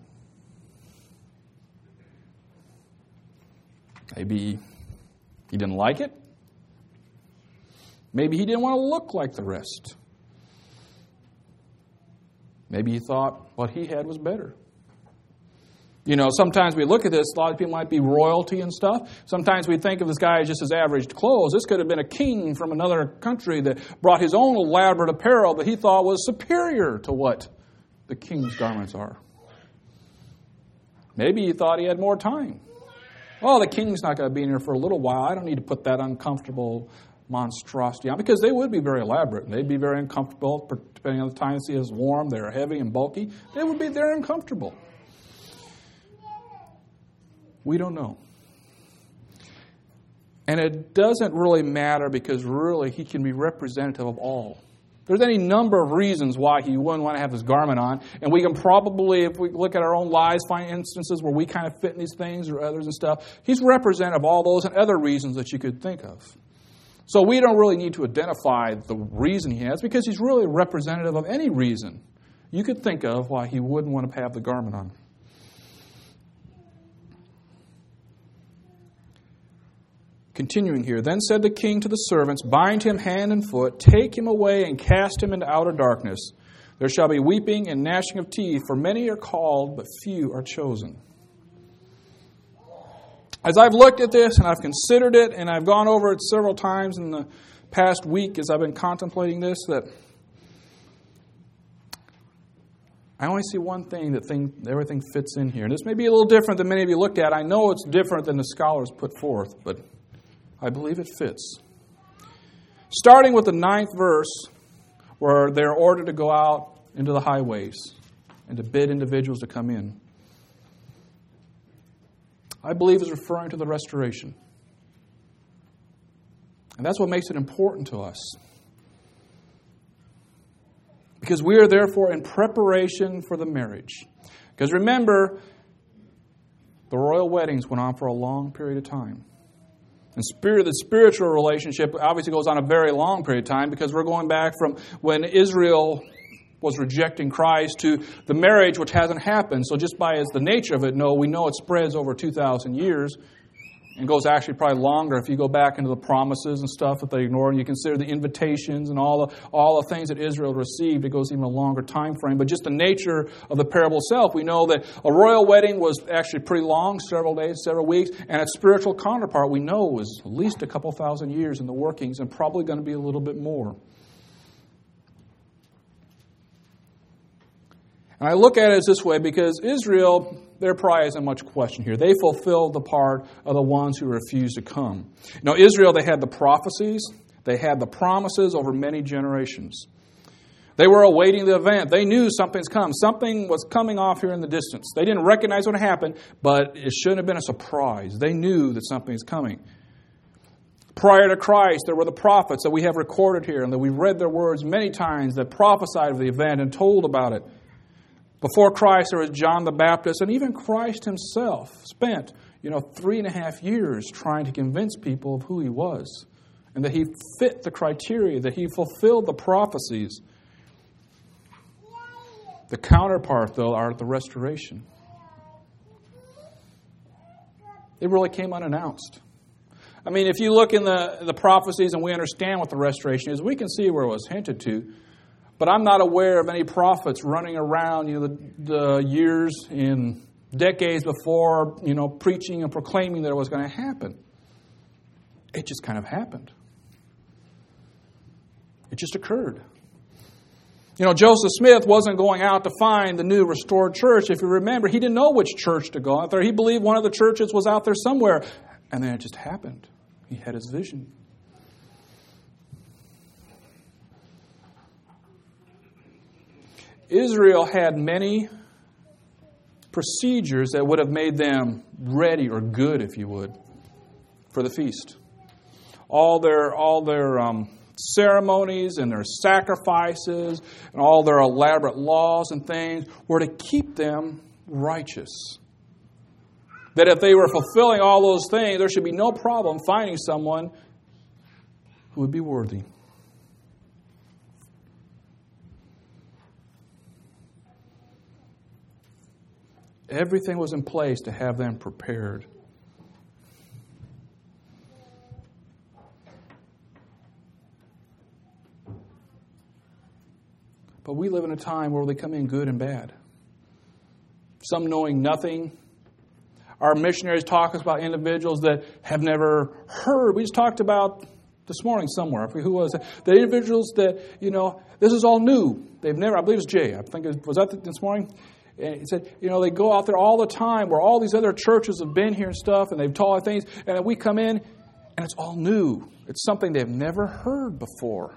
Maybe he didn't like it. Maybe he didn't want to look like the rest. Maybe he thought what he had was better. You know, sometimes we look at this, a lot of people might be royalty and stuff. Sometimes we think of this guy as just his average clothes. This could have been a king from another country that brought his own elaborate apparel that he thought was superior to what the king's garments are. Maybe he thought he had more time. Oh, the king's not going to be in here for a little while. I don't need to put that uncomfortable monstrosity on, because they would be very elaborate. They'd be very uncomfortable, depending on the time it's warm. They're heavy and bulky. They would be very uncomfortable. We don't know. And it doesn't really matter, because really he can be representative of all. There's any number of reasons why he wouldn't want to have his garment on. And we can probably, if we look at our own lives, find instances where we kind of fit in these things or others and stuff. He's representative of all those and other reasons that you could think of. So we don't really need to identify the reason he has, because he's really representative of any reason you could think of why he wouldn't want to have the garment on. Continuing here, then said the king to the servants, Bind him hand and foot, take him away and cast him into outer darkness. There shall be weeping and gnashing of teeth, for many are called, but few are chosen. As I've looked at this and I've considered it, and I've gone over it several times in the past week as I've been contemplating this, that I only see one thing that everything fits in here. And this may be a little different than many of you looked at. I know it's different than the scholars put forth, but I believe it fits. Starting with the 9th verse, where they're ordered to go out into the highways and to bid individuals to come in. I believe is referring to the restoration. And that's what makes it important to us. Because we are therefore in preparation for the marriage. Because remember, the royal weddings went on for a long period of time. And the spiritual relationship obviously goes on a very long period of time, because we're going back from when Israel was rejecting Christ to the marriage, which hasn't happened. So just by the nature of it, we know it spreads over 2,000 years and goes actually probably longer if you go back into the promises and stuff that they ignored, and you consider the invitations and all the things that Israel received. It goes even a longer time frame. But just the nature of the parable itself, we know that a royal wedding was actually pretty long, several days, several weeks, and its spiritual counterpart we know was at least a couple thousand years in the workings, and probably going to be a little bit more. And I look at it as this way, because Israel, there probably isn't much question here. They fulfilled the part of the ones who refused to come. Now, Israel, they had the prophecies. They had the promises over many generations. They were awaiting the event. They knew something's come. Something was coming off here in the distance. They didn't recognize what happened, but it shouldn't have been a surprise. They knew that something's coming. Prior to Christ, there were the prophets that we have recorded here, and that we've read their words many times, that prophesied of the event and told about it. Before Christ, there was John the Baptist, and even Christ himself spent, 3.5 years trying to convince people of who he was, and that he fit the criteria, that he fulfilled the prophecies. The counterpart, though, are the restoration. It really came unannounced. I mean, if you look in the prophecies and we understand what the restoration is, we can see where it was hinted to. But I'm not aware of any prophets running around, the years in decades before, preaching and proclaiming that it was going to happen. It just kind of happened. It just occurred. Joseph Smith wasn't going out to find the new restored church. If you remember, he didn't know which church to go out there. He believed one of the churches was out there somewhere. And then it just happened. He had his vision. Israel had many procedures that would have made them ready or good, if you would, for the feast. All their ceremonies and their sacrifices and all their elaborate laws and things were to keep them righteous. That if they were fulfilling all those things, there should be no problem finding someone who would be worthy. Everything was in place to have them prepared. But we live in a time where they come in good and bad. Some knowing nothing. Our missionaries talk about individuals that have never heard. We just talked about this morning somewhere. I forget who was it. The individuals that, this is all new. They've never, I believe it was Jay. I think was that this morning? And he said, they go out there all the time where all these other churches have been here and stuff and they've taught things. And then we come in and it's all new. It's something they've never heard before.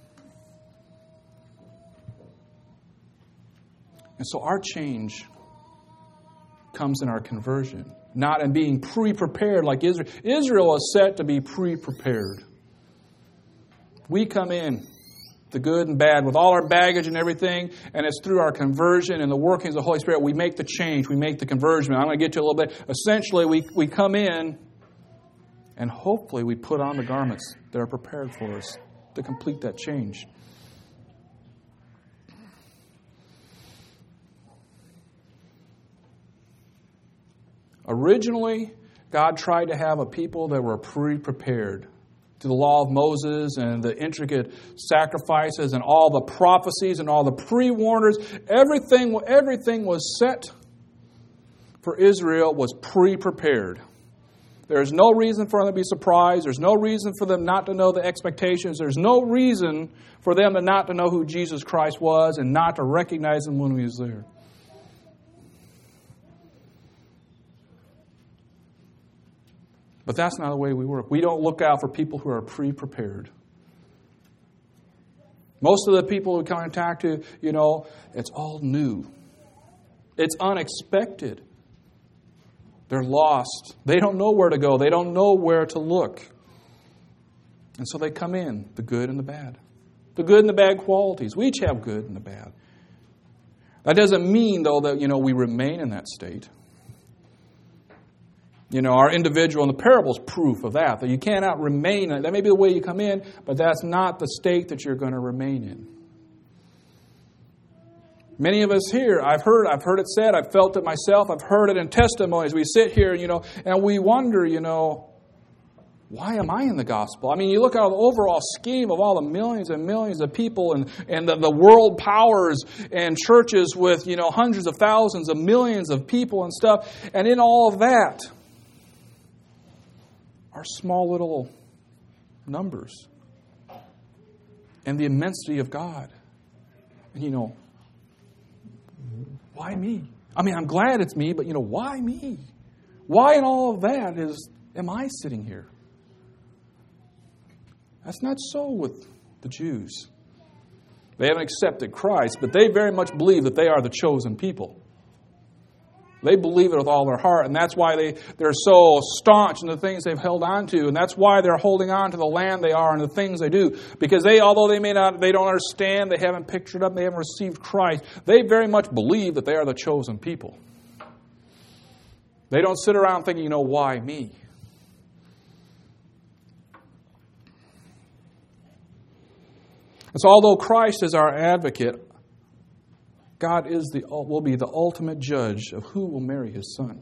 And so our change comes in our conversion, not in being pre-prepared like Israel. Israel is set to be pre-prepared. We come in, the good and bad, with all our baggage and everything, and it's through our conversion and the workings of the Holy Spirit, we make the change, we make the conversion. I'm going to get to a little bit. Essentially, we come in, and hopefully we put on the garments that are prepared for us to complete that change. Originally, God tried to have a people that were pre-prepared to the law of Moses and the intricate sacrifices and all the prophecies and all the pre-warners. Everything was set for Israel, was pre-prepared. There's no reason for them to be surprised. There's no reason for them not to know the expectations. There's no reason for them not to know who Jesus Christ was and not to recognize Him when He was there. But that's not the way we work. We don't look out for people who are pre-prepared. Most of the people we contact, it's all new. It's unexpected. They're lost. They don't know where to go. They don't know where to look. And so they come in, the good and the bad. The good and the bad qualities. We each have good and the bad. That doesn't mean, though, that, we remain in that state. Our individual in the parable is proof of that you cannot remain. That may be the way you come in, but that's not the state that you're going to remain in. Many of us here, I've heard it said, I've felt it myself, I've heard it in testimonies. We sit here, and we wonder, why am I in the gospel? I mean, you look at the overall scheme of all the millions and millions of people and the world powers and churches with, hundreds of thousands of millions of people and stuff, and in all of that, our small little numbers and the immensity of God. And, why me? I mean, I'm glad it's me, but, why me? Why in all of that am I sitting here? That's not so with the Jews. They haven't accepted Christ, but they very much believe that they are the chosen people. They believe it with all their heart, and that's why they're so staunch in the things they've held on to, and that's why they're holding on to the land they are and the things they do. Because although they don't understand, they haven't pictured up, they haven't received Christ, they very much believe that they are the chosen people. They don't sit around thinking, why me? And so although Christ is our advocate, God will be the ultimate judge of who will marry His Son.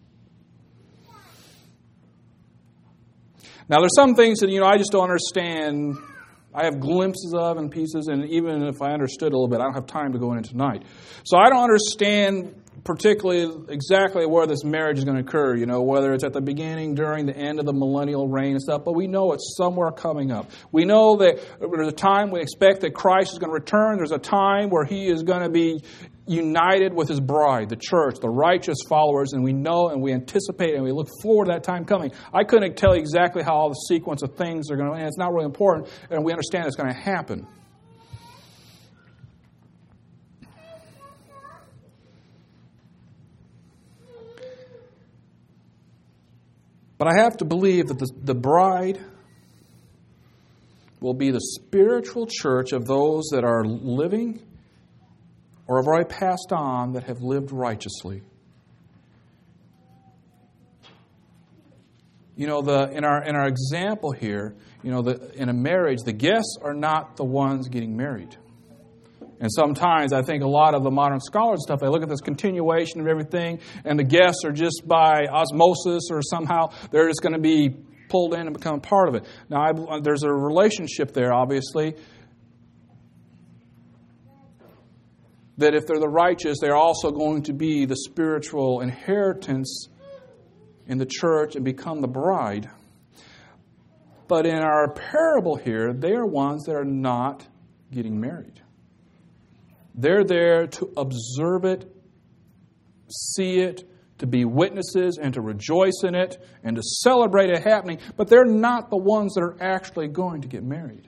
Now, there's some things that, I just don't understand. I have glimpses of and pieces, and even if I understood a little bit, I don't have time to go into tonight. So I don't understand particularly exactly where this marriage is going to occur, whether it's at the beginning, during, the end of the millennial reign and stuff, but we know it's somewhere coming up. We know that there's a time we expect that Christ is going to return. There's a time where He is going to be united with His bride, the church, the righteous followers, and we know and we anticipate and we look forward to that time coming. I couldn't tell you exactly how all the sequence of things are going to end. It's not really important, and we understand it's going to happen. But I have to believe that the bride will be the spiritual church of those that are living or have already passed on that have lived righteously. In our example here, in a marriage, the guests are not the ones getting married. And sometimes I think a lot of the modern scholars and stuff, they look at this continuation of everything, and the guests are just by osmosis or somehow they're just going to be pulled in and become part of it. Now, there's a relationship there, obviously, that if they're the righteous, they're also going to be the spiritual inheritance in the church and become the bride. But in our parable here, they are ones that are not getting married. They're there to observe it, see it, to be witnesses and to rejoice in it and to celebrate it happening, but they're not the ones that are actually going to get married.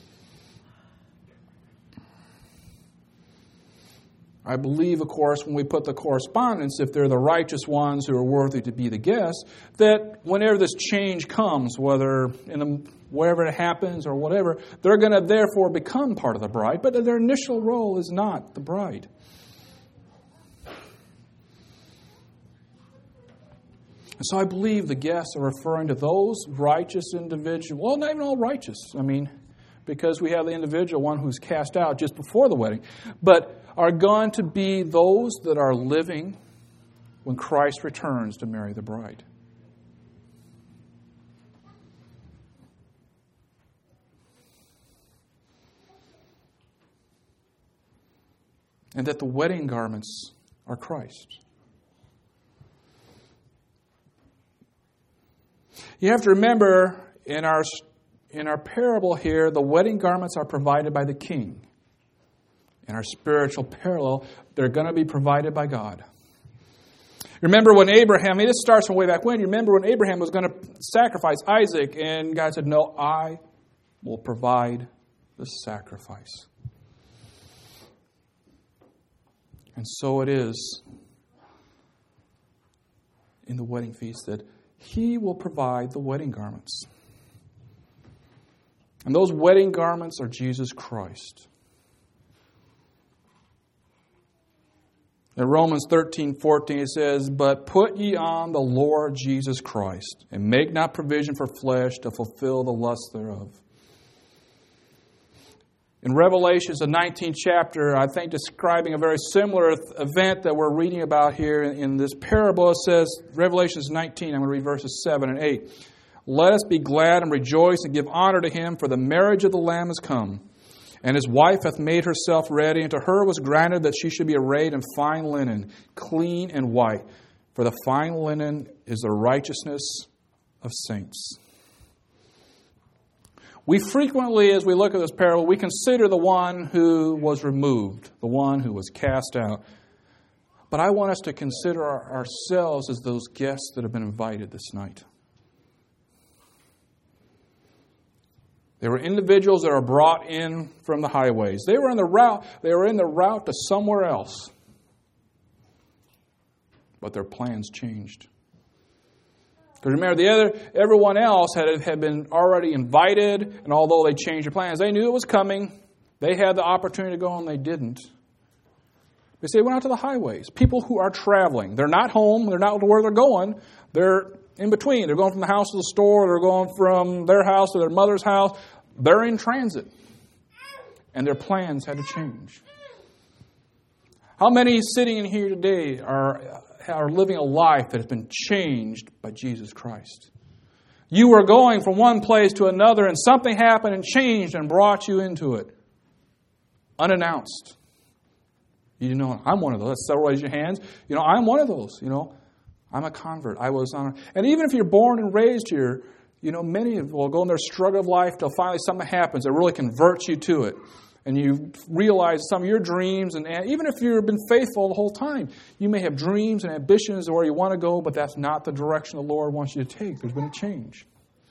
I believe, of course, when we put the correspondence, if they're the righteous ones who are worthy to be the guests, that whenever this change comes, whether wherever it happens or whatever, they're going to therefore become part of the bride, but their initial role is not the bride. And so I believe the guests are referring to those righteous individuals. Well, not even all righteous. Because we have the individual one who's cast out just before the wedding, but are going to be those that are living when Christ returns to marry the bride. And that the wedding garments are Christ. You have to remember, in our parable here, the wedding garments are provided by the king. In our spiritual parallel, they're going to be provided by God. Remember when Abraham, this starts from way back when, you remember when Abraham was going to sacrifice Isaac, and God said, no, I will provide the sacrifice. And so it is in the wedding feast that He will provide the wedding garments. And those wedding garments are Jesus Christ. In Romans 13:14 it says, but put ye on the Lord Jesus Christ, and make not provision for flesh to fulfill the lust thereof. In Revelations, the 19th chapter, I think describing a very similar event that we're reading about here in this parable, it says, Revelations 19, I'm going to read verses 7 and 8. Let us be glad and rejoice and give honor to Him, for the marriage of the Lamb is come. And His wife hath made herself ready, and to her was granted that she should be arrayed in fine linen, clean and white. For the fine linen is the righteousness of saints. We frequently, as we look at this parable, we consider the one who was removed, the one who was cast out. But I want us to consider ourselves as those guests that have been invited this night. They were individuals that are brought in from the highways. They were in the route to somewhere else. But their plans changed. Because remember, everyone else had been already invited, and although they changed their plans, they knew it was coming. They had the opportunity to go, and they didn't. They went out to the highways. People who are traveling. They're not home. They're not where they're going. They're in between. They're going from the house to the store. They're going from their house to their mother's house. They're in transit. And their plans had to change. How many sitting in here today are living a life that has been changed by Jesus Christ? You were going from one place to another, and something happened and changed and brought you into it. Unannounced. You know, I'm one of those. So raise your hands. You know, I'm one of those. You know, I'm a convert. I was on. And even if you're born and raised here, you know, many will go in their struggle of life till finally something happens that really converts you to it. And you realize some of your dreams, and even if you've been faithful the whole time, you may have dreams and ambitions of where you want to go, but that's not the direction the Lord wants you to take. There's been a change.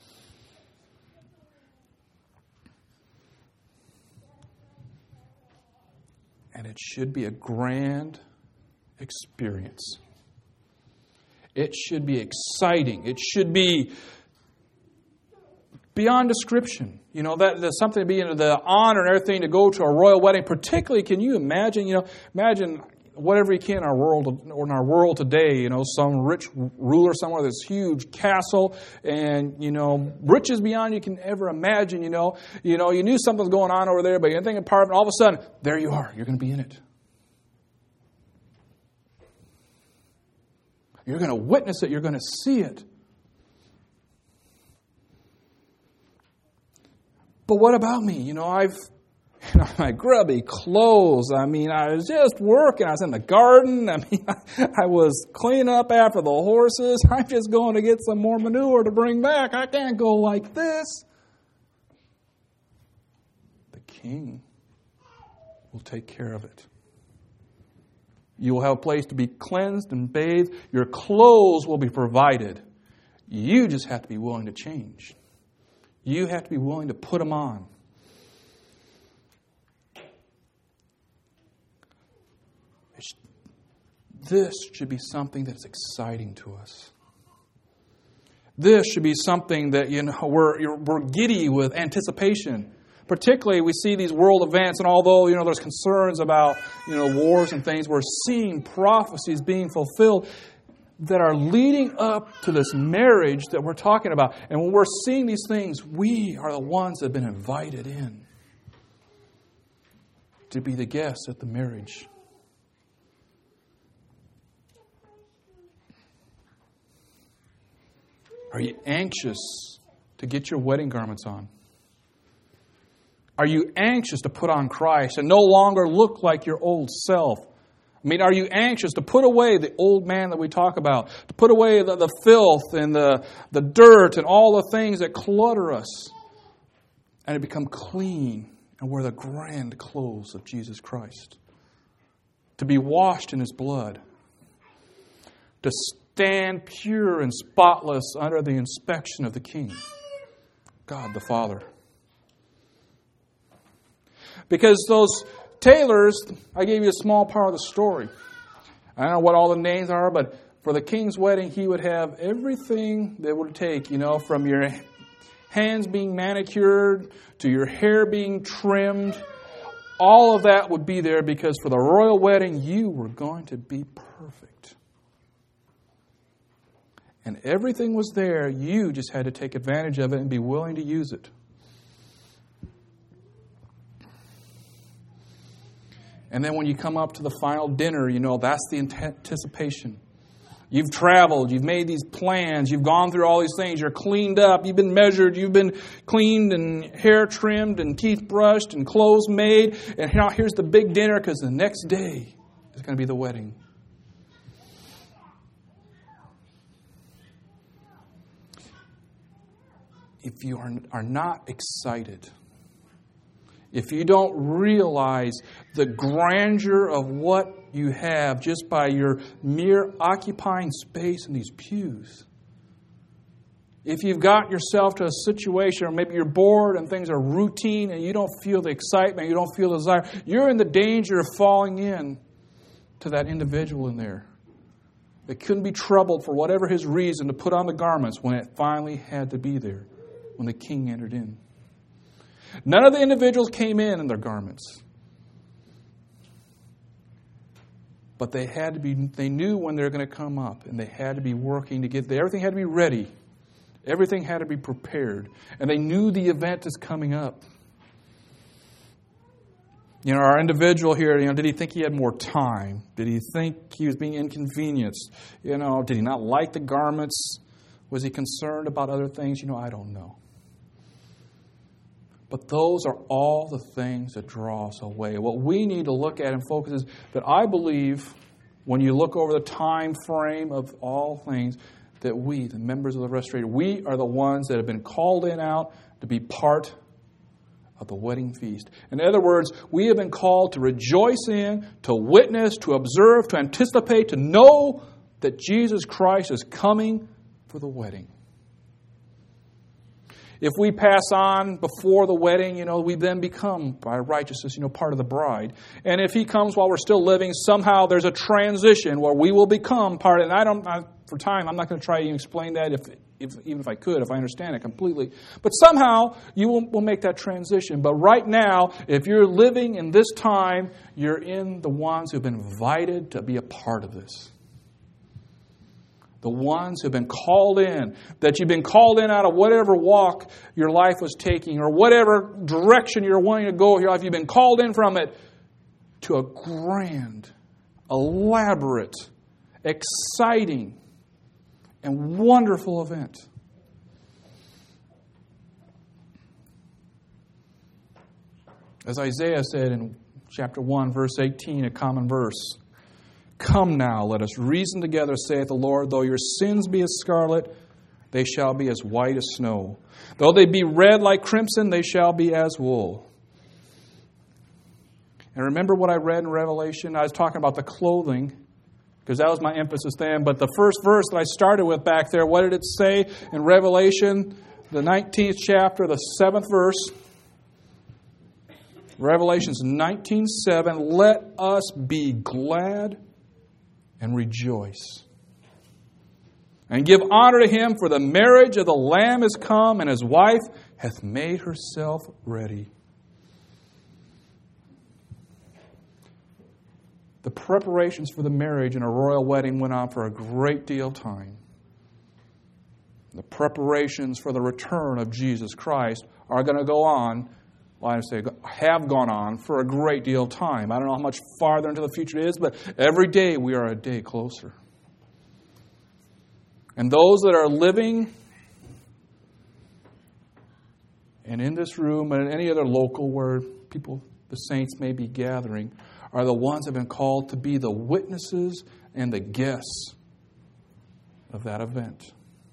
And it should be a grand experience. It should be exciting. It should be beyond description. You know, there's something to be into the honor and everything to go to a royal wedding. Particularly, can you imagine, imagine whatever you can in our world today, some rich ruler somewhere, this huge castle, and, riches beyond you can ever imagine, you knew something was going on over there, but you didn't think of part of it, and all of a sudden, there you are, you're going to be in it. You're going to witness it, you're going to see it. But what about me? My grubby clothes. I was just working. I was in the garden. I was cleaning up after the horses. I'm just going to get some more manure to bring back. I can't go like this. The King will take care of it. You will have a place to be cleansed and bathed. Your clothes will be provided. You just have to be willing to change. You have to be willing to put them on. This should be something that's exciting to us. This should be something that we're giddy with anticipation. Particularly, we see these world events, and although there's concerns about wars and things, we're seeing prophecies being fulfilled that are leading up to this marriage that we're talking about. And when we're seeing these things, we are the ones that have been invited in to be the guests at the marriage. Are you anxious to get your wedding garments on? Are you anxious to put on Christ and no longer look like your old self? Are you anxious to put away the old man that we talk about? To put away the filth and the dirt and all the things that clutter us and to become clean and wear the grand clothes of Jesus Christ? To be washed in His blood. To stand pure and spotless under the inspection of the King, God the Father. Because those tailors, I gave you a small part of the story. I don't know what all the names are, but for the king's wedding, he would have everything that would take, from your hands being manicured to your hair being trimmed. All of that would be there because for the royal wedding, you were going to be perfect. And everything was there. You just had to take advantage of it and be willing to use it. And then when you come up to the final dinner, that's the anticipation. You've traveled, you've made these plans, you've gone through all these things, you're cleaned up, you've been measured, you've been cleaned and hair trimmed and teeth brushed and clothes made. And now here's the big dinner because the next day is going to be the wedding. If you are not excited, if you don't realize the grandeur of what you have just by your mere occupying space in these pews, if you've got yourself to a situation, or maybe you're bored and things are routine and you don't feel the excitement, you don't feel the desire, you're in the danger of falling in to that individual in there that couldn't be troubled for whatever his reason to put on the garments when it finally had to be there, when the king entered in. None of the individuals came in their garments. But they knew when they were going to come up, and they had to be working to get there. Everything had to be ready. Everything had to be prepared. And they knew the event is coming up. Our individual here, did he think he had more time? Did he think he was being inconvenienced? Did he not like the garments? Was he concerned about other things? I don't know. But those are all the things that draw us away. What we need to look at and focus is that I believe when you look over the time frame of all things, that we, the members of the Restorated, we are the ones that have been called out to be part of the wedding feast. In other words, we have been called to rejoice in, to witness, to observe, to anticipate, to know that Jesus Christ is coming for the wedding. If we pass on before the wedding, we then become, by righteousness, part of the bride. And if He comes while we're still living, somehow there's a transition where we will become part of it. And for time, I'm not going to try to explain that even if I could, if I understand it completely. But somehow you will make that transition. But right now, if you're living in this time, you're in the ones who've been invited to be a part of this. The ones who've been called in, that you've been called in out of whatever walk your life was taking or whatever direction you're wanting to go with your life. You've been called in from it to a grand, elaborate, exciting, and wonderful event. As Isaiah said in chapter 1, verse 18, a common verse, "Come now, let us reason together, saith the Lord. Though your sins be as scarlet, they shall be as white as snow. Though they be red like crimson, they shall be as wool." And remember what I read in Revelation? I was talking about the clothing, because that was my emphasis then. But the first verse that I started with back there, what did it say in Revelation, the 19th chapter, the 7th verse? Revelations 19:7, "Let us be glad and rejoice, and give honor to Him, for the marriage of the Lamb is come, and His wife hath made herself ready." The preparations for the marriage in a royal wedding went on for a great deal of time. The preparations for the return of Jesus Christ are going to go on, have gone on for a great deal of time. I don't know how much farther into the future it is, but every day we are a day closer. And those that are living and in this room and in any other local where people, the saints, may be gathering, are the ones that have been called to be the witnesses and the guests of that event.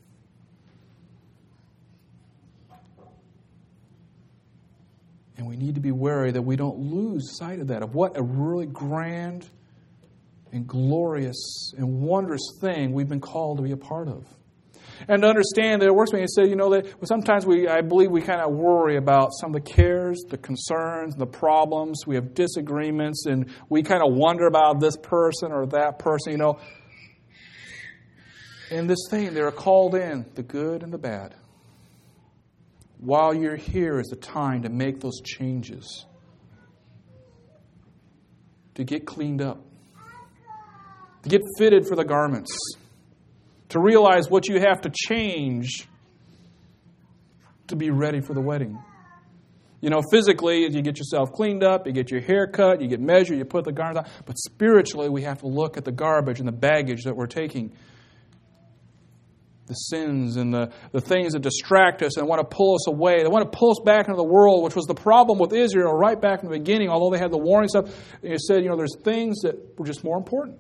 And we need to be wary that we don't lose sight of that, of what a really grand and glorious and wondrous thing we've been called to be a part of. And to understand that it works when you say, that sometimes I believe we kind of worry about some of the cares, the concerns, the problems. We have disagreements, and we kind of wonder about this person or that person, In this thing, they're called in, the good and the bad. While you're here is the time to make those changes, to get cleaned up, to get fitted for the garments, to realize what you have to change to be ready for the wedding. Physically, you get yourself cleaned up, you get your hair cut, you get measured, you put the garments on. But spiritually, we have to look at the garbage and the baggage that we're taking. The sins and the things that distract us and want to pull us away. They want to pull us back into the world, which was the problem with Israel right back in the beginning. Although they had the warning stuff, it said, there's things that were just more important.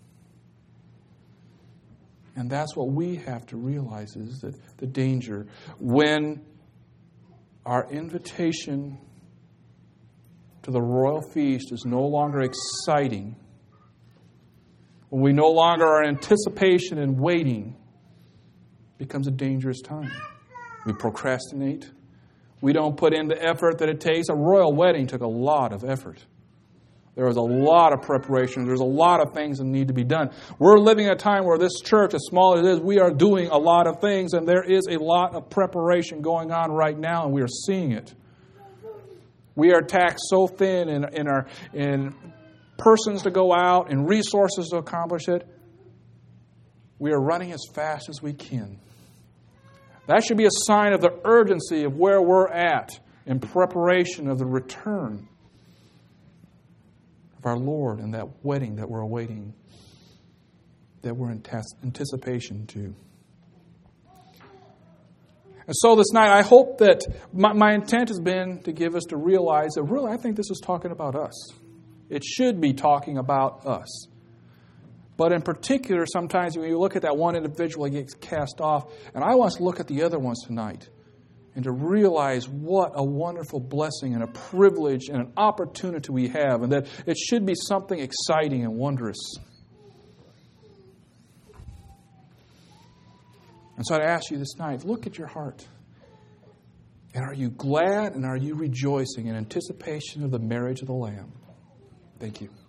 And that's what we have to realize is that the danger when our invitation to the royal feast is no longer exciting, when we no longer are in anticipation and waiting, becomes a dangerous time. We procrastinate. We don't put in the effort that it takes. A royal wedding took a lot of effort. There was a lot of preparation. There's a lot of things that need to be done. We're living in a time where this church, as small as it is, we are doing a lot of things, and there is a lot of preparation going on right now, and we are seeing it. We are taxed so thin in persons to go out and resources to accomplish it. We are running as fast as we can. That should be a sign of the urgency of where we're at in preparation of the return of our Lord and that wedding that we're awaiting, that we're in anticipation to. And so this night, I hope that my intent has been to give us to realize that really I think this is talking about us. It should be talking about us. But in particular, sometimes when you look at that one individual, he gets cast off. And I want us to look at the other ones tonight and to realize what a wonderful blessing and a privilege and an opportunity we have, and that it should be something exciting and wondrous. And so I'd ask you this night, look at your heart. And are you glad and are you rejoicing in anticipation of the marriage of the Lamb? Thank you.